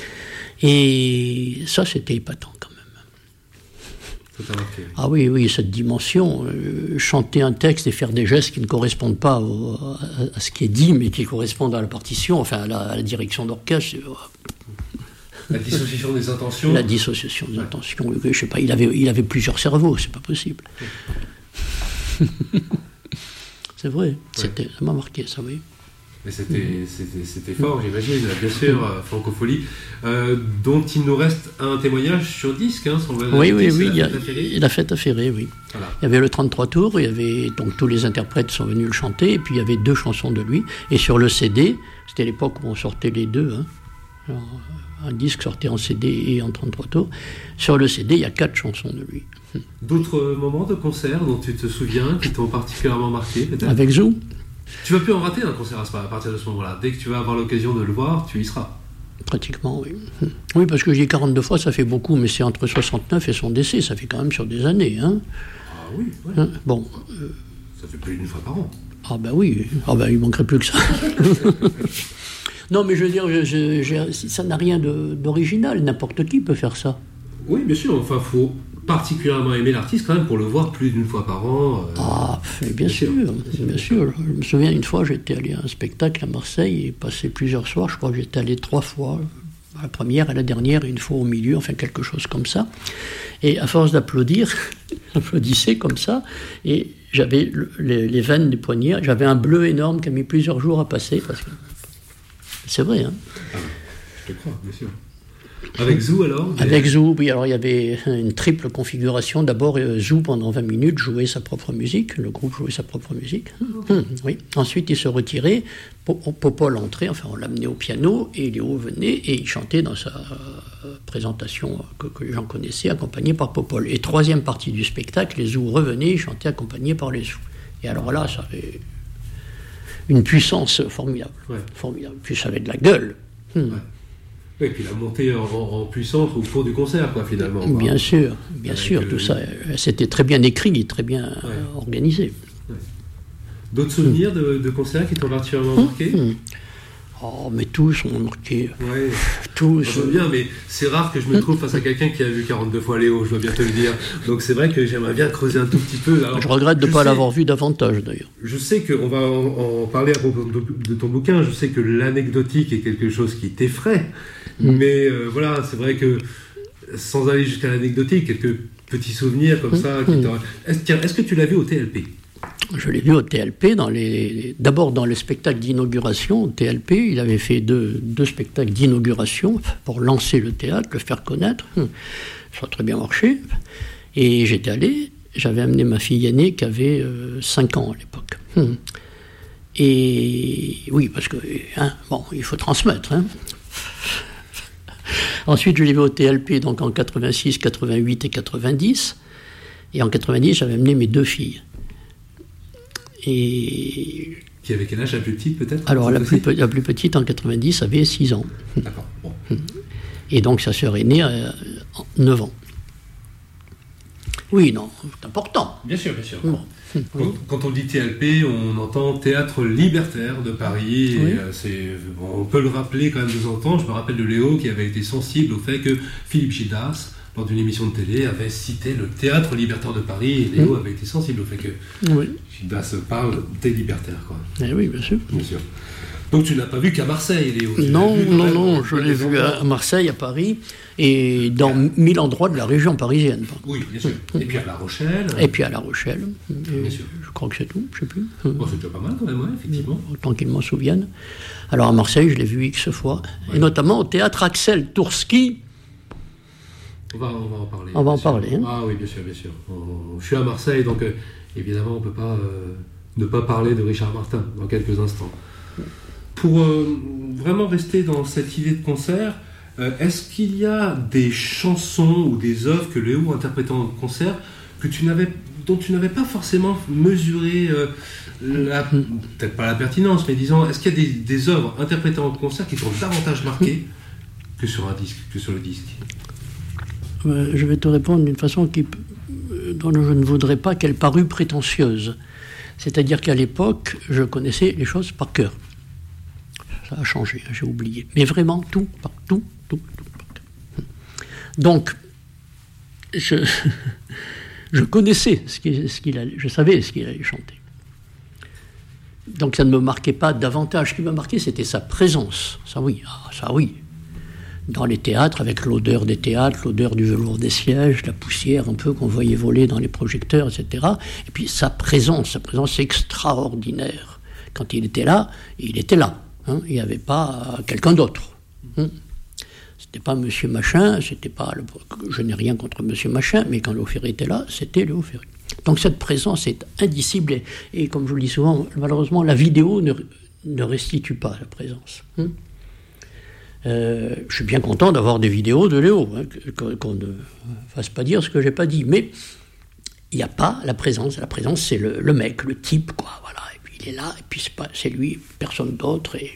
Et ça, c'était épatant quand même. Ça t'a marqué. Ah oui, oui, cette dimension, euh, chanter un texte et faire des gestes qui ne correspondent pas au, à, à ce qui est dit, mais qui correspondent à la partition, enfin à la, à la direction d'orchestre. La dissociation des intentions. La dissociation des ouais. intentions. Je sais pas, il avait, il avait plusieurs cerveaux, c'est pas possible. C'est vrai, ouais. c'était, ça m'a marqué, ça, oui. Mais c'était, mmh. c'était, c'était fort, j'imagine, bien sûr, mmh. Francophonie, euh, dont il nous reste un témoignage sur disque, hein, son Oui, oui, oui, il y a la fête affairée, oui. Voilà. Il y avait le trente-trois tours, il y avait, donc tous les interprètes sont venus le chanter, et puis il y avait deux chansons de lui, et sur le C D, c'était l'époque où on sortait les deux, hein. Alors, un disque sortait en C D et en trente-trois tours, sur le C D, il y a quatre chansons de lui. D'autres moments de concert dont tu te souviens, qui t'ont particulièrement marqué, peut-être? Avec Zou. Tu vas plus en rater un concert à partir de ce moment-là. Dès que tu vas avoir l'occasion de le voir, tu y seras. Pratiquement, oui. Oui, parce que je dis quarante-deux fois, ça fait beaucoup, mais c'est entre soixante-neuf et son décès, ça fait quand même sur des années. Hein. Ah oui, ouais. Hein, bon. Euh... Ça fait plus d'une fois par an. Ah ben oui, ah ben, il manquerait plus que ça. Non, mais je veux dire, je, je, je, ça n'a rien de, d'original, n'importe qui peut faire ça. Oui, bien sûr, enfin, il faut particulièrement aimer l'artiste quand même pour le voir plus d'une fois par an. Euh... Ah, bien, bien sûr, sûr, bien, bien sûr. sûr. Je me souviens une fois, j'étais allé à un spectacle à Marseille et passé plusieurs soirs, je crois que j'étais allé trois fois, à la première, à la dernière, et une fois au milieu, enfin quelque chose comme ça. Et à force d'applaudir, j'applaudissais comme ça, et j'avais le, les, les veines des poignets, j'avais un bleu énorme qui a mis plusieurs jours à passer, parce que c'est vrai, hein. Ah, je te crois, bien sûr. Avec Zou alors? Avec Zou, oui, alors il y avait une triple configuration. D'abord, Zou, pendant vingt minutes, jouait sa propre musique, le groupe jouait sa propre musique. Hum, oui. Ensuite, il se retirait, Popol entrait, enfin on l'amenait au piano, et Léo venait, et il chantait dans sa euh, présentation que, que les gens connaissaient, accompagné par Popol. Et troisième partie du spectacle, les Zou revenaient, ils chantaient accompagnés par les Zou. Et alors là, ça avait une puissance formidable, ouais. formidable. Puis ça avait de la gueule. Hum. Ouais. Et puis la montée en, en puissance au cours du concert, quoi, finalement. Quoi. Bien sûr, bien Avec sûr, euh, tout ça. C'était très bien écrit, très bien ouais. euh, organisé. Ouais. D'autres souvenirs mmh. de, de concerts qui t'ont particulièrement mmh. marqué? mmh. Oh, mais tous m'ont marqué. Ouais. Tous. Je veux bien, mais c'est rare que je me trouve face à quelqu'un qui a vu quarante-deux fois Léo, je dois bien te le dire. Donc c'est vrai que j'aimerais bien creuser un tout petit peu. Alors, je regrette de ne pas sais, l'avoir vu davantage, d'ailleurs. Je sais qu'on va en, en parler à propos de, de ton bouquin. Je sais que l'anecdotique est quelque chose qui t'effraie. Mmh. Mais euh, voilà, c'est vrai que sans aller jusqu'à l'anecdotique, quelques petits souvenirs comme mmh. ça. Qui mmh. est-ce, tiens, est-ce que tu l'as vu au T L P? Je l'ai vu au T L P, dans les... d'abord dans le spectacle d'inauguration au T L P. Il avait fait deux, deux spectacles d'inauguration pour lancer le théâtre, le faire connaître. Ça a très bien marché. Et j'étais allé, j'avais amené ma fille aînée qui avait euh, cinq ans à l'époque. Et oui, parce que, hein, bon, il faut transmettre. Hein. Ensuite, je l'ai vu au T L P, donc en quatre-vingt-six, quatre-vingt-huit et quatre-vingt-dix. Et en quatre-vingt-dix, j'avais amené mes deux filles. Et... Qui avait quel âge, la plus petite peut-être? Alors la plus, la plus petite en quatre-vingt-dix avait six ans. D'accord. Bon. Et donc sa sœur aînée a neuf ans. Oui, non, c'est important. Bien sûr, bien sûr. Mmh. Quand, Oui. quand on dit T L P, on entend Théâtre Libertaire de Paris. Oui. Et, euh, c'est, bon, on peut le rappeler quand même de temps en temps. Je me rappelle de Léo qui avait été sensible au fait que Philippe Gildas, lors d'une émission de télé, avait cité le Théâtre Libertaire de Paris. Et Léo mmh. avait été sensible au fait que Oui. Gildas parle des libertaires. Quoi. Eh oui, bien sûr. Bien sûr. Donc tu ne l'as pas vu qu'à Marseille, Léo? Tu Non, vu non, même, non, je l'ai vu à Marseille, à Paris, et dans mille endroits de la région parisienne. Oui, bien sûr. Et puis à La Rochelle. Et puis à La Rochelle. Bien sûr. Je crois que c'est tout, je ne sais plus. Bon, c'est déjà pas mal quand même, ouais, effectivement. Autant qu'ils m'en souviennent. Alors à Marseille, je l'ai vu X fois, Ouais. et notamment au théâtre Axel Tourski. On va, on va en parler. On va en bien sûr. parler, hein. Ah oui, bien sûr, bien sûr. On- je suis à Marseille, donc euh, évidemment, on ne peut pas euh, ne pas parler de Richard Martin dans quelques instants. Pour euh, vraiment rester dans cette idée de concert, euh, est-ce qu'il y a des chansons ou des œuvres que Léo interprétait en concert que tu n'avais, dont tu n'avais pas forcément mesuré, euh, la, peut-être pas la pertinence, mais disons, est-ce qu'il y a des, des œuvres interprétées en concert qui t'ont davantage marqué que sur un disque, que sur le disque? Euh, Je vais te répondre d'une façon qui, euh, dont je ne voudrais pas qu'elle parût prétentieuse. C'est-à-dire qu'à l'époque, je connaissais les choses par cœur. Ça a changé, j'ai oublié. Mais vraiment, tout, par tout, tout, tout par cœur. Donc, je, je connaissais ce qu'il, ce qu'il allait, je savais ce qu'il allait chanter. Donc ça ne me marquait pas davantage. Ce qui m'a marqué, c'était sa présence. Ça oui, ah, ça oui. Dans les théâtres, avec l'odeur des théâtres, l'odeur du velours des sièges, la poussière un peu qu'on voyait voler dans les projecteurs, et cetera. Et puis sa présence, sa présence extraordinaire. Quand il était là, il était là. Hein. Il n'y avait pas quelqu'un d'autre. Hein. C'était pas Monsieur Machin, c'était pas le... je n'ai rien contre Monsieur Machin, mais quand Léo Ferré était là, c'était Léo Ferré. Donc cette présence est indicible. Et, et comme je le dis souvent, malheureusement, la vidéo ne, ne restitue pas la présence. Hein. Euh, je suis bien content d'avoir des vidéos de Léo, hein, qu'on, qu'on ne fasse pas dire ce que j'ai pas dit, mais il n'y a pas la présence. La présence, c'est le, le mec, le type, quoi. Voilà. Et puis il est là, et puis c'est, pas, c'est lui, personne d'autre. Et...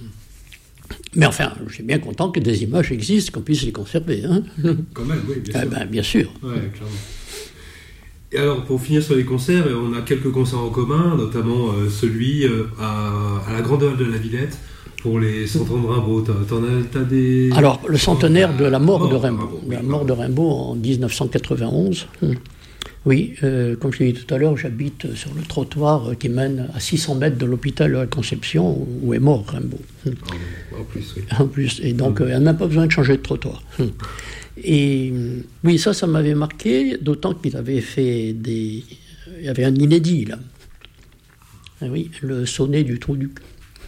Mais enfin, je suis bien content que des images existent, qu'on puisse les conserver. Hein. Quand même, oui, bien sûr. Eh ben, bien sûr. Ouais, clairement. Et alors, pour finir sur les concerts, on a quelques concerts en commun, notamment euh, celui euh, à, à la Grande Halle de la Villette, pour les cent ans de Rimbaud. T'as, t'en as, t'as des... Alors, le centenaire de la mort, mort de Rimbaud. Rimbaud oui, la mort de Rimbaud en dix-neuf cent quatre-vingt-onze. Hum. Oui, euh, comme je l'ai dit tout à l'heure, j'habite sur le trottoir qui mène à six cents mètres de l'hôpital de la Conception, où est mort Rimbaud. Hum. En plus, oui. En plus, et donc, hum. elle n'a pas besoin de changer de trottoir. Hum. Et oui, ça, ça m'avait marqué, d'autant qu'il avait fait des... Il y avait un inédit, là. Ah oui, le sonnet du trou du...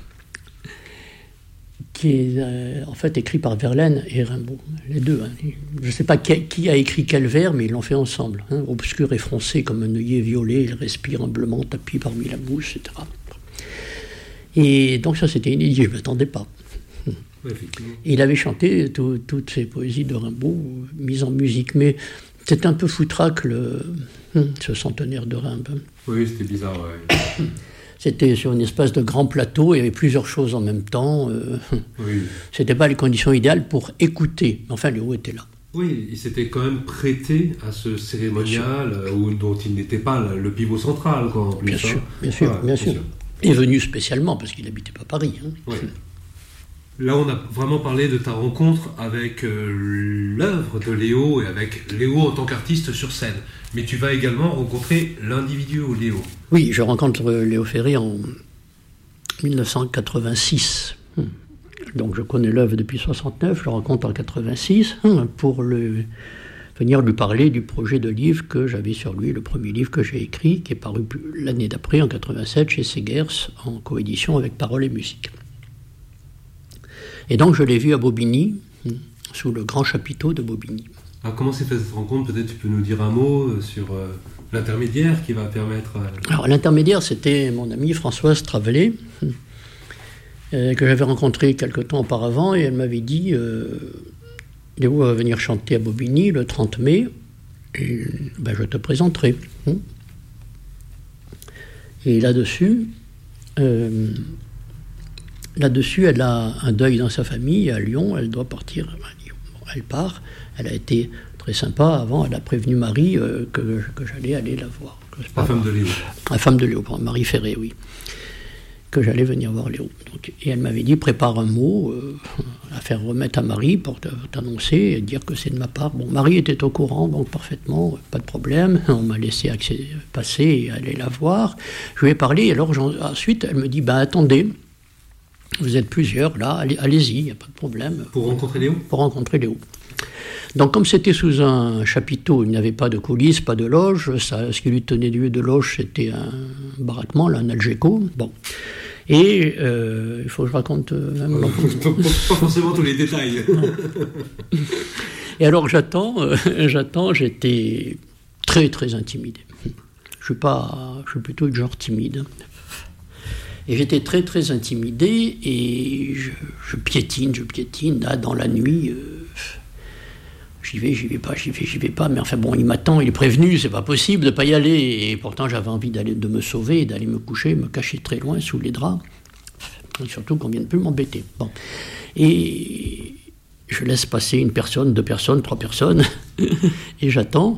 qui est euh, en fait écrit par Verlaine et Rimbaud, les deux. Hein. Je ne sais pas qui, qui a écrit quel vers, mais ils l'ont fait ensemble. Hein. Obscur et froncé comme un œillet violet, il respire humblement, tapis parmi la bouche, et cetera. Et donc ça, c'était inédit, je ne m'attendais pas. Oui, il avait chanté tout, toutes ces poésies de Rimbaud, mises en musique, mais c'était un peu foutraque, le, ce centenaire de Rimbaud. Oui, c'était bizarre, ouais. C'était sur une espèce de grand plateau, il y avait plusieurs choses en même temps. Euh, oui. C'était pas les conditions idéales pour écouter. Enfin, Léo était là. Oui, il s'était quand même prêté à ce cérémonial où, dont il n'était pas le pivot central, quoi, en plus. Bien hein. sûr, bien sûr, ouais, bien sûr. sûr. Il est venu spécialement parce qu'il n'habitait pas Paris. Hein. Ouais. Là, on a vraiment parlé de ta rencontre avec euh, l'œuvre de Léo et avec Léo en tant qu'artiste sur scène. Mais tu vas également rencontrer l'individu Léo. Oui, je rencontre Léo Ferré en dix-neuf cent quatre-vingt-six. Donc je connais l'œuvre depuis soixante-neuf, je le rencontre en quatre-vingt-six pour le, venir lui parler du projet de livre que j'avais sur lui, le premier livre que j'ai écrit, qui est paru l'année d'après, en quatre-vingt-sept, chez Segers, en coédition avec Paroles et Musique. Et donc je l'ai vu à Bobigny, sous le grand chapiteau de Bobigny. Alors, comment s'est fait cette rencontre? Peut-être tu peux nous dire un mot sur euh, l'intermédiaire qui va permettre... Euh... Alors l'intermédiaire, c'était mon amie Françoise Travelet, euh, que j'avais rencontrée quelque temps auparavant, et elle m'avait dit euh, Léo va venir chanter à Bobigny le trente mai, et ben, je te présenterai. Et là-dessus, euh, là-dessus, elle a un deuil dans sa famille à Lyon, elle doit partir à Lyon. Bon, elle part, elle a été très sympa. Avant, elle a prévenu Marie euh, que, que j'allais aller la voir. La femme de Léo. La femme de Léo, Marie Ferré, oui. Que j'allais venir voir Léo. Donc, et elle m'avait dit, prépare un mot euh, à faire remettre à Marie pour t'annoncer et dire que c'est de ma part. Bon, Marie était au courant, donc parfaitement, pas de problème. On m'a laissé accès, passer et aller la voir. Je lui ai parlé, et alors ensuite, elle me dit, ben attendez, vous êtes plusieurs là, allez, allez-y, il n'y a pas de problème. Pour rencontrer Léo? Pour rencontrer Léo. Donc, comme c'était sous un chapiteau, il n'y avait pas de coulisses, pas de loge. Ça, ce qui lui tenait lieu de loge, c'était un baraquement, là, un Algeco. Bon. Et euh, il faut que je raconte même... Pas forcément tous les détails. Et alors, j'attends, euh, j'attends, j'étais très, très intimidé. Je suis pas... Je suis plutôt du genre timide. Et j'étais très, très intimidé, et je, je piétine, je piétine, là, dans la nuit... Euh, J'y vais, j'y vais pas, j'y vais, j'y vais pas. Mais enfin bon, il m'attend, il est prévenu, c'est pas possible de pas y aller. Et pourtant, j'avais envie d'aller, de me sauver, d'aller me coucher, me cacher très loin sous les draps. Et surtout qu'on vienne plus m'embêter. Bon. Et je laisse passer une personne, deux personnes, trois personnes. Et j'attends.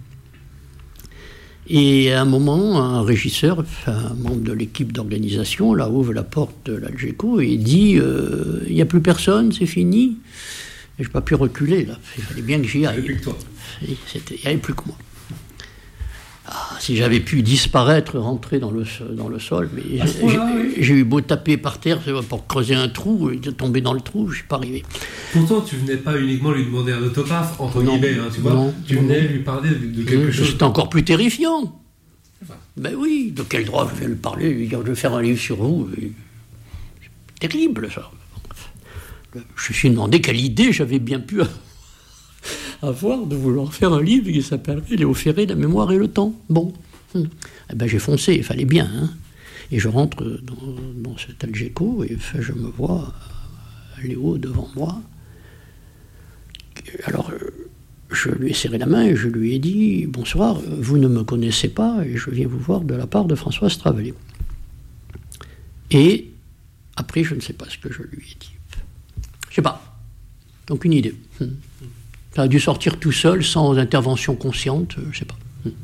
Et à un moment, un régisseur, un membre de l'équipe d'organisation, là, ouvre la porte de l'Algeco et dit euh, il n'y a plus personne, c'est fini. Et je n'ai pas pu reculer, là. Il fallait bien que j'y aille. Il n'y avait plus que toi. Il n'y avait plus que moi. Ah, si j'avais pu disparaître, rentrer dans le, dans le sol, mais j'ai, oui. j'ai eu beau taper par terre pour creuser un trou, et tomber dans le trou, je ne suis pas arrivé. Pourtant, tu venais pas uniquement lui demander un autographe, entre guillemets, hein, tu vois. Non, tu venais non. lui parler de, de quelque chose. C'était encore plus terrifiant. Enfin. Ben oui, de quel droit je viens lui parler, lui dire je vais faire un livre sur vous. C'est terrible, ça. Je me suis demandé quelle idée j'avais bien pu avoir de vouloir faire un livre qui s'appellerait Léo Ferré, la mémoire et le temps. Bon, hum. eh ben j'ai foncé, il fallait bien. Hein. Et je rentre dans, dans cet Algeco et je me vois Léo devant moi. Alors, je lui ai serré la main et je lui ai dit « Bonsoir, vous ne me connaissez pas et je viens vous voir de la part de Françoise Travelet. » Et après, je ne sais pas ce que je lui ai dit. Je sais pas. Aucune idée. Ça a dû sortir tout seul, sans intervention consciente, je sais pas.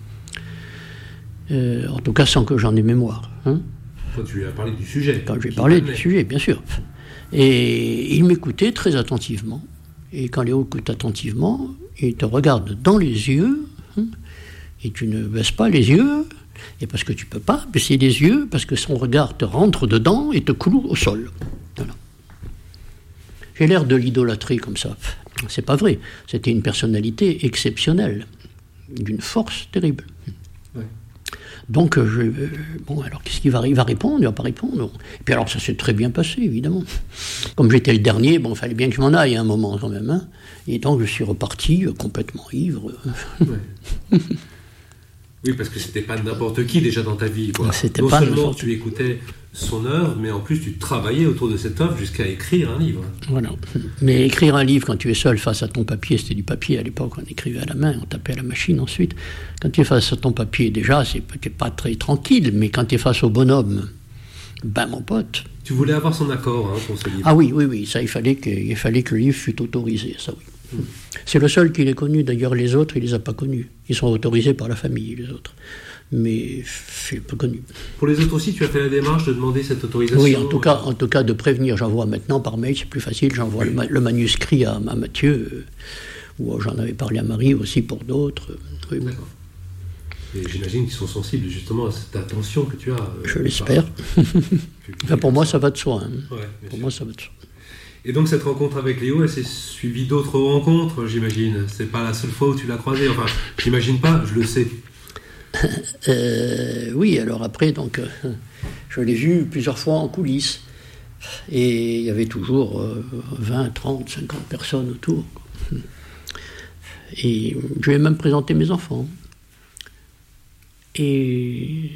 Euh, en tout cas, sans que j'en ai mémoire. Hein. Quand tu lui as parlé du sujet. Quand je lui ai parlé du sujet, bien sûr. Et il m'écoutait très attentivement. Et quand Léo écoute attentivement, il te regarde dans les yeux, hein, et tu ne baisses pas les yeux, et parce que tu peux pas baisser les yeux, parce que son regard te rentre dedans et te cloue au sol. Voilà. J'ai l'air de l'idolâtrer comme ça. C'est pas vrai. C'était une personnalité exceptionnelle, d'une force terrible. Ouais. Donc, je, euh, bon, alors qu'est-ce qu'il va, il va répondre? Il va pas répondre. Et puis alors, ça s'est très bien passé, évidemment. Comme j'étais le dernier, bon, il fallait bien que je m'en aille à un moment quand même. Hein. Et donc, je suis reparti euh, complètement ivre. Ouais. Oui, parce que c'était pas n'importe qui déjà dans ta vie. Quoi. C'était non pas seulement tu écoutais son œuvre, mais en plus tu travaillais autour de cette œuvre jusqu'à écrire un livre. Voilà. Mais écrire un livre quand tu es seul face à ton papier, c'était du papier à l'époque, on écrivait à la main, on tapait à la machine ensuite. Quand tu es face à ton papier, déjà, c'est peut-être pas très tranquille, mais quand tu es face au bonhomme, ben mon pote. Tu voulais avoir son accord hein, pour ce livre. Ah oui, oui, oui, ça, il fallait que, il fallait que le livre fût autorisé, ça oui. Mmh. C'est le seul qui l'ait connu, d'ailleurs les autres, il les a pas connus. Ils sont autorisés par la famille, les autres. Mais c'est peu connu. Pour les autres aussi, tu as fait la démarche de demander cette autorisation? Oui, en tout cas, en tout cas de prévenir. J'envoie maintenant par mail, c'est plus facile. J'envoie oui. le, le manuscrit à, à Mathieu, euh, ou j'en avais parlé à Marie aussi pour d'autres. Oui, d'accord. Et j'imagine qu'ils sont sensibles justement à cette attention que tu as. Euh, Je l'espère. Enfin, pour moi, ça va de soi. Hein. Ouais, pour sûr. moi, ça va de soi. Et donc cette rencontre avec Léo, elle s'est suivie d'autres rencontres, j'imagine. C'est pas la seule fois où tu l'as croisé. Enfin, j'imagine pas, je le sais. euh, oui, alors après, donc, euh, je l'ai vu plusieurs fois en coulisses. Et il y avait toujours euh, vingt, trente, cinquante personnes autour. Et je lui ai même présenté mes enfants. Et,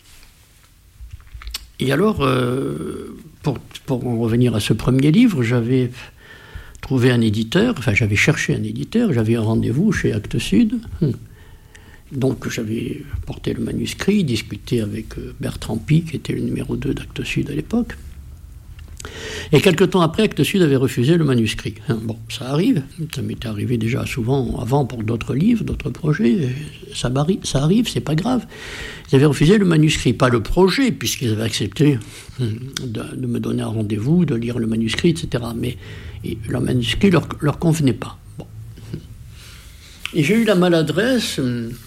et alors, euh, pour, pour en revenir à ce premier livre, j'avais trouvé un éditeur, enfin j'avais cherché un éditeur, j'avais un rendez-vous chez Actes Sud. Donc j'avais porté le manuscrit, discuté avec Bertrand Pi, qui était le numéro deux d'Actes Sud à l'époque. Et quelque temps après, Actes Sud avait refusé le manuscrit. Bon, ça arrive, ça m'était arrivé déjà souvent avant pour d'autres livres, d'autres projets, ça, ça arrive, c'est pas grave. Ils avaient refusé le manuscrit, pas le projet, puisqu'ils avaient accepté de, de me donner un rendez-vous, de lire le manuscrit, et cetera. Mais et, le manuscrit leur, leur convenait pas. Bon. Et j'ai eu la maladresse,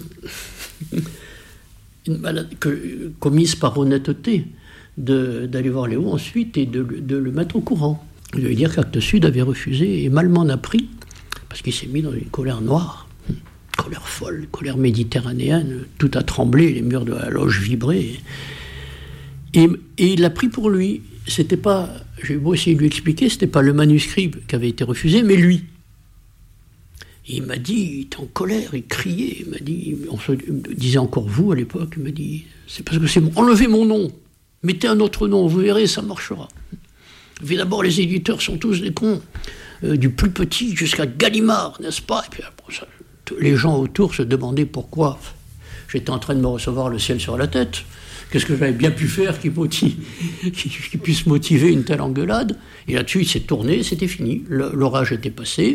une malade, que, commise par honnêteté, De, d'aller voir Léo ensuite et de, de le mettre au courant. De lui dire qu'Actes Sud avait refusé et mal m'en a pris, parce qu'il s'est mis dans une colère noire, une colère folle, une colère méditerranéenne, tout a tremblé, les murs de la loge vibraient. Et, et il l'a pris pour lui. C'était pas, j'ai beau essayer de lui expliquer, c'était pas le manuscrit qui avait été refusé, mais lui. Et il m'a dit, il était en colère, il criait, il m'a dit, on se disait encore vous à l'époque, il m'a dit, c'est parce que c'est bon, enlevez mon nom. Mettez un autre nom, vous verrez, ça marchera. Puis d'abord, les éditeurs sont tous des cons, euh, du plus petit jusqu'à Gallimard, n'est-ce pas? Et puis bon, ça, les gens autour se demandaient pourquoi j'étais en train de me recevoir le ciel sur la tête. Qu'est-ce que j'avais bien pu faire qui, motive, qui, qui puisse motiver une telle engueulade? Et là-dessus, il s'est tourné, c'était fini. Le, l'orage était passé.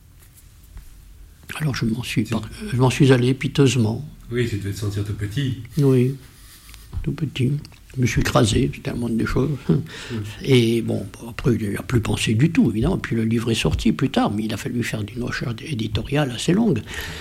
Alors je m'en suis, par, je m'en suis allé piteusement. Oui, tu devais te sentir tout petit. Oui, tout petit. Je me suis écrasé, c'était un monde des choses. Mmh. Et bon, après, il n'a plus pensé du tout, évidemment. Puis le livre est sorti plus tard, mais il a fallu faire une recherche éditoriale assez longue.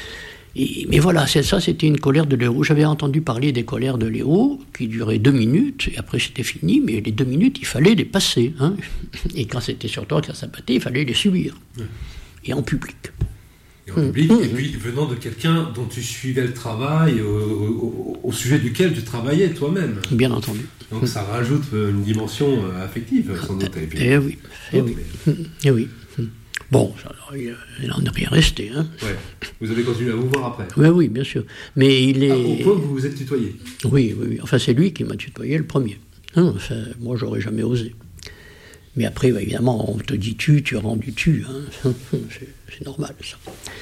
Et, mais voilà, c'est, ça, c'était une colère de Léo. J'avais entendu parler des colères de Léo, qui duraient deux minutes, et après c'était fini, mais les deux minutes, il fallait les passer. Hein. Et quand c'était sur toi, quand ça battait, il fallait les subir. Mmh. Et en public. Et en public, mmh. et puis venant de quelqu'un dont tu suivais le travail, au, au, au sujet duquel tu travaillais toi-même. Bien entendu. Donc mmh. ça rajoute une dimension affective, sans doute. Et puis, eh oui, eh oui. Eh oui. Bon, alors, il n'en est rien resté. Hein. Ouais. Vous avez continué à vous voir après? Oui, oui, bien sûr. Mais il est... Ah, au point que vous vous êtes tutoyé? Oui, oui, oui. Enfin, c'est lui qui m'a tutoyé le premier. Hein, enfin, moi, j'aurais jamais osé. Mais après, bah, évidemment, on te dit tu, tu rends du tu. Hein. C'est, c'est normal, ça.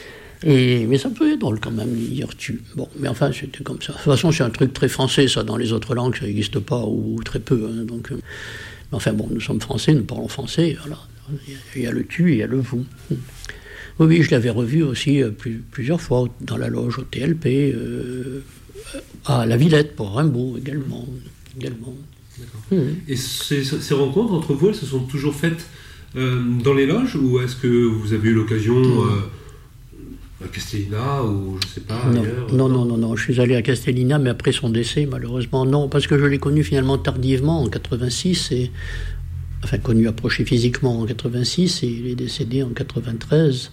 Et, mais ça peut être drôle quand même, dire tu. Bon, mais enfin, c'était comme ça. De toute façon, c'est un truc très français, ça. Dans les autres langues, ça n'existe pas, ou, ou très peu. Hein, donc, euh, mais enfin, bon, nous sommes français, nous parlons français, voilà. Il y a le tu et il y a le vous. Oui, oui, je l'avais revu aussi euh, plus, plusieurs fois, dans la loge au T L P, euh, à la Villette, pour Rimbaud, également. également. Mmh. Et ces, ces rencontres entre vous, elles se sont toujours faites euh, dans les loges, ou est-ce que vous avez eu l'occasion euh, à Castellina ou je sais pas non, ailleurs? Non, non, non, non, je suis allé à Castellina, mais après son décès, malheureusement, non, parce que je l'ai connu finalement tardivement en quatre-vingt-six, et, enfin connu, approché physiquement en quatre-vingt-six, et il est décédé en quatre-vingt-treize.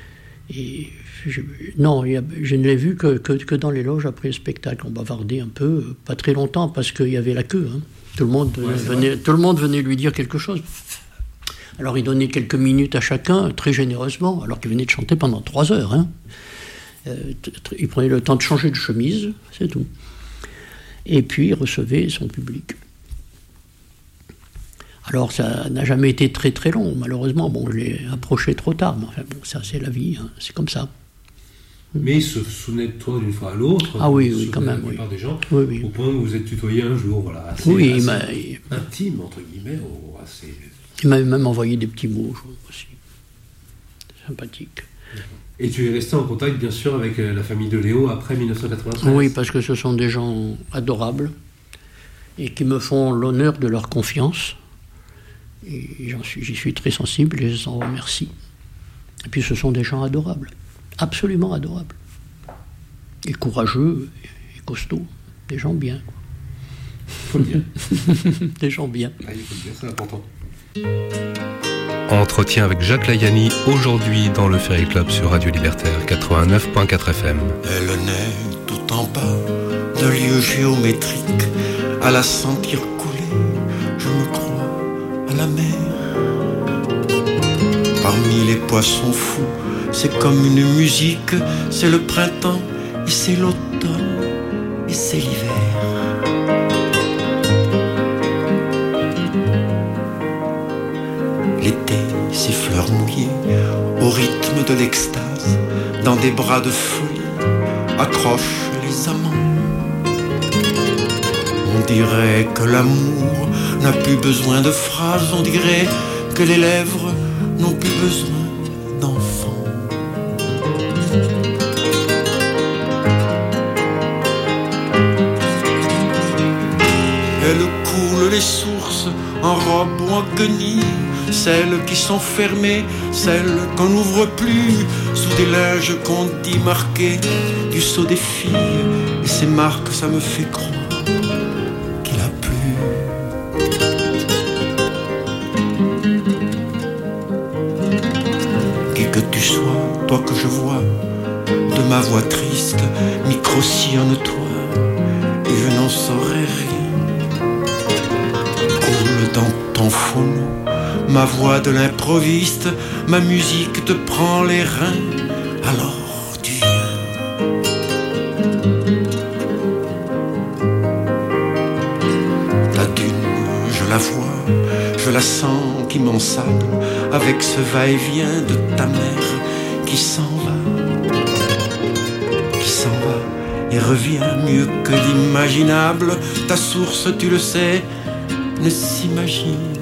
Et je, non, il y a, je ne l'ai vu que, que, que dans les loges après le spectacle. On bavardait un peu, pas très longtemps, parce qu'il y avait la queue. Hein. Tout le monde ouais, venait, tout le monde venait lui dire quelque chose. Alors il donnait quelques minutes à chacun, très généreusement, alors qu'il venait de chanter pendant trois heures. Hein. Euh, il prenait le temps de changer de chemise, c'est tout. Et puis il recevait son public. Alors ça n'a jamais été très très long, malheureusement. Bon, je l'ai approché trop tard, mais enfin bon, ça c'est la vie, hein. C'est comme ça. Mais il se souvenait de toi d'une fois à l'autre. Ah oui, oui, quand même, oui. Par des gens, oui, oui. Au point où vous êtes tutoyé un jour, voilà, assez, oui, assez il m'a, intime, entre guillemets, ou assez... Il m'a même envoyé des petits mots aussi. Sympathique. Et tu es resté en contact, bien sûr, avec la famille de Léo après dix-neuf cent quatre-vingt-treize? Oui, parce que ce sont des gens adorables et qui me font l'honneur de leur confiance. Et j'en suis, j'y suis très sensible et je les en remercie. Et puis ce sont des gens adorables, absolument adorables. Et courageux, et costauds, des gens bien. Il faut le dire. Des gens bien. Ah, il faut le dire, c'est important. Entretien avec Jacques Layani, aujourd'hui dans le Ferry Club sur Radio Libertaire quatre-vingt-neuf virgule quatre F M. Elle naît tout en bas d'un lieu géométrique, à la sentir couler, je me crois à la mer. Parmi les poissons fous c'est comme une musique, c'est le printemps et c'est l'automne et c'est l'hiver. L'été, ces fleurs mouillées, au rythme de l'extase, dans des bras de folie, accrochent les amants. On dirait que l'amour n'a plus besoin de phrases, on dirait que les lèvres n'ont plus besoin d'enfants. Elles coulent les sources en robe ou en guenilles, celles qui sont fermées, celles qu'on n'ouvre plus, sous des linges qu'on dit marqués du sceau des filles. Et ces marques, ça me fait croire qu'il a plu. Qui que tu sois, toi que je vois, de ma voix triste, micro-sillonne-toi, et je n'en saurais rien. Coule dans ton phono ma voix de l'improviste, ma musique te prend les reins, alors tu viens. La dune, je la vois, je la sens qui m'ensable, avec ce va-et-vient de ta mère qui s'en va, qui s'en va et revient mieux que l'imaginable. Ta source, tu le sais, ne s'imagine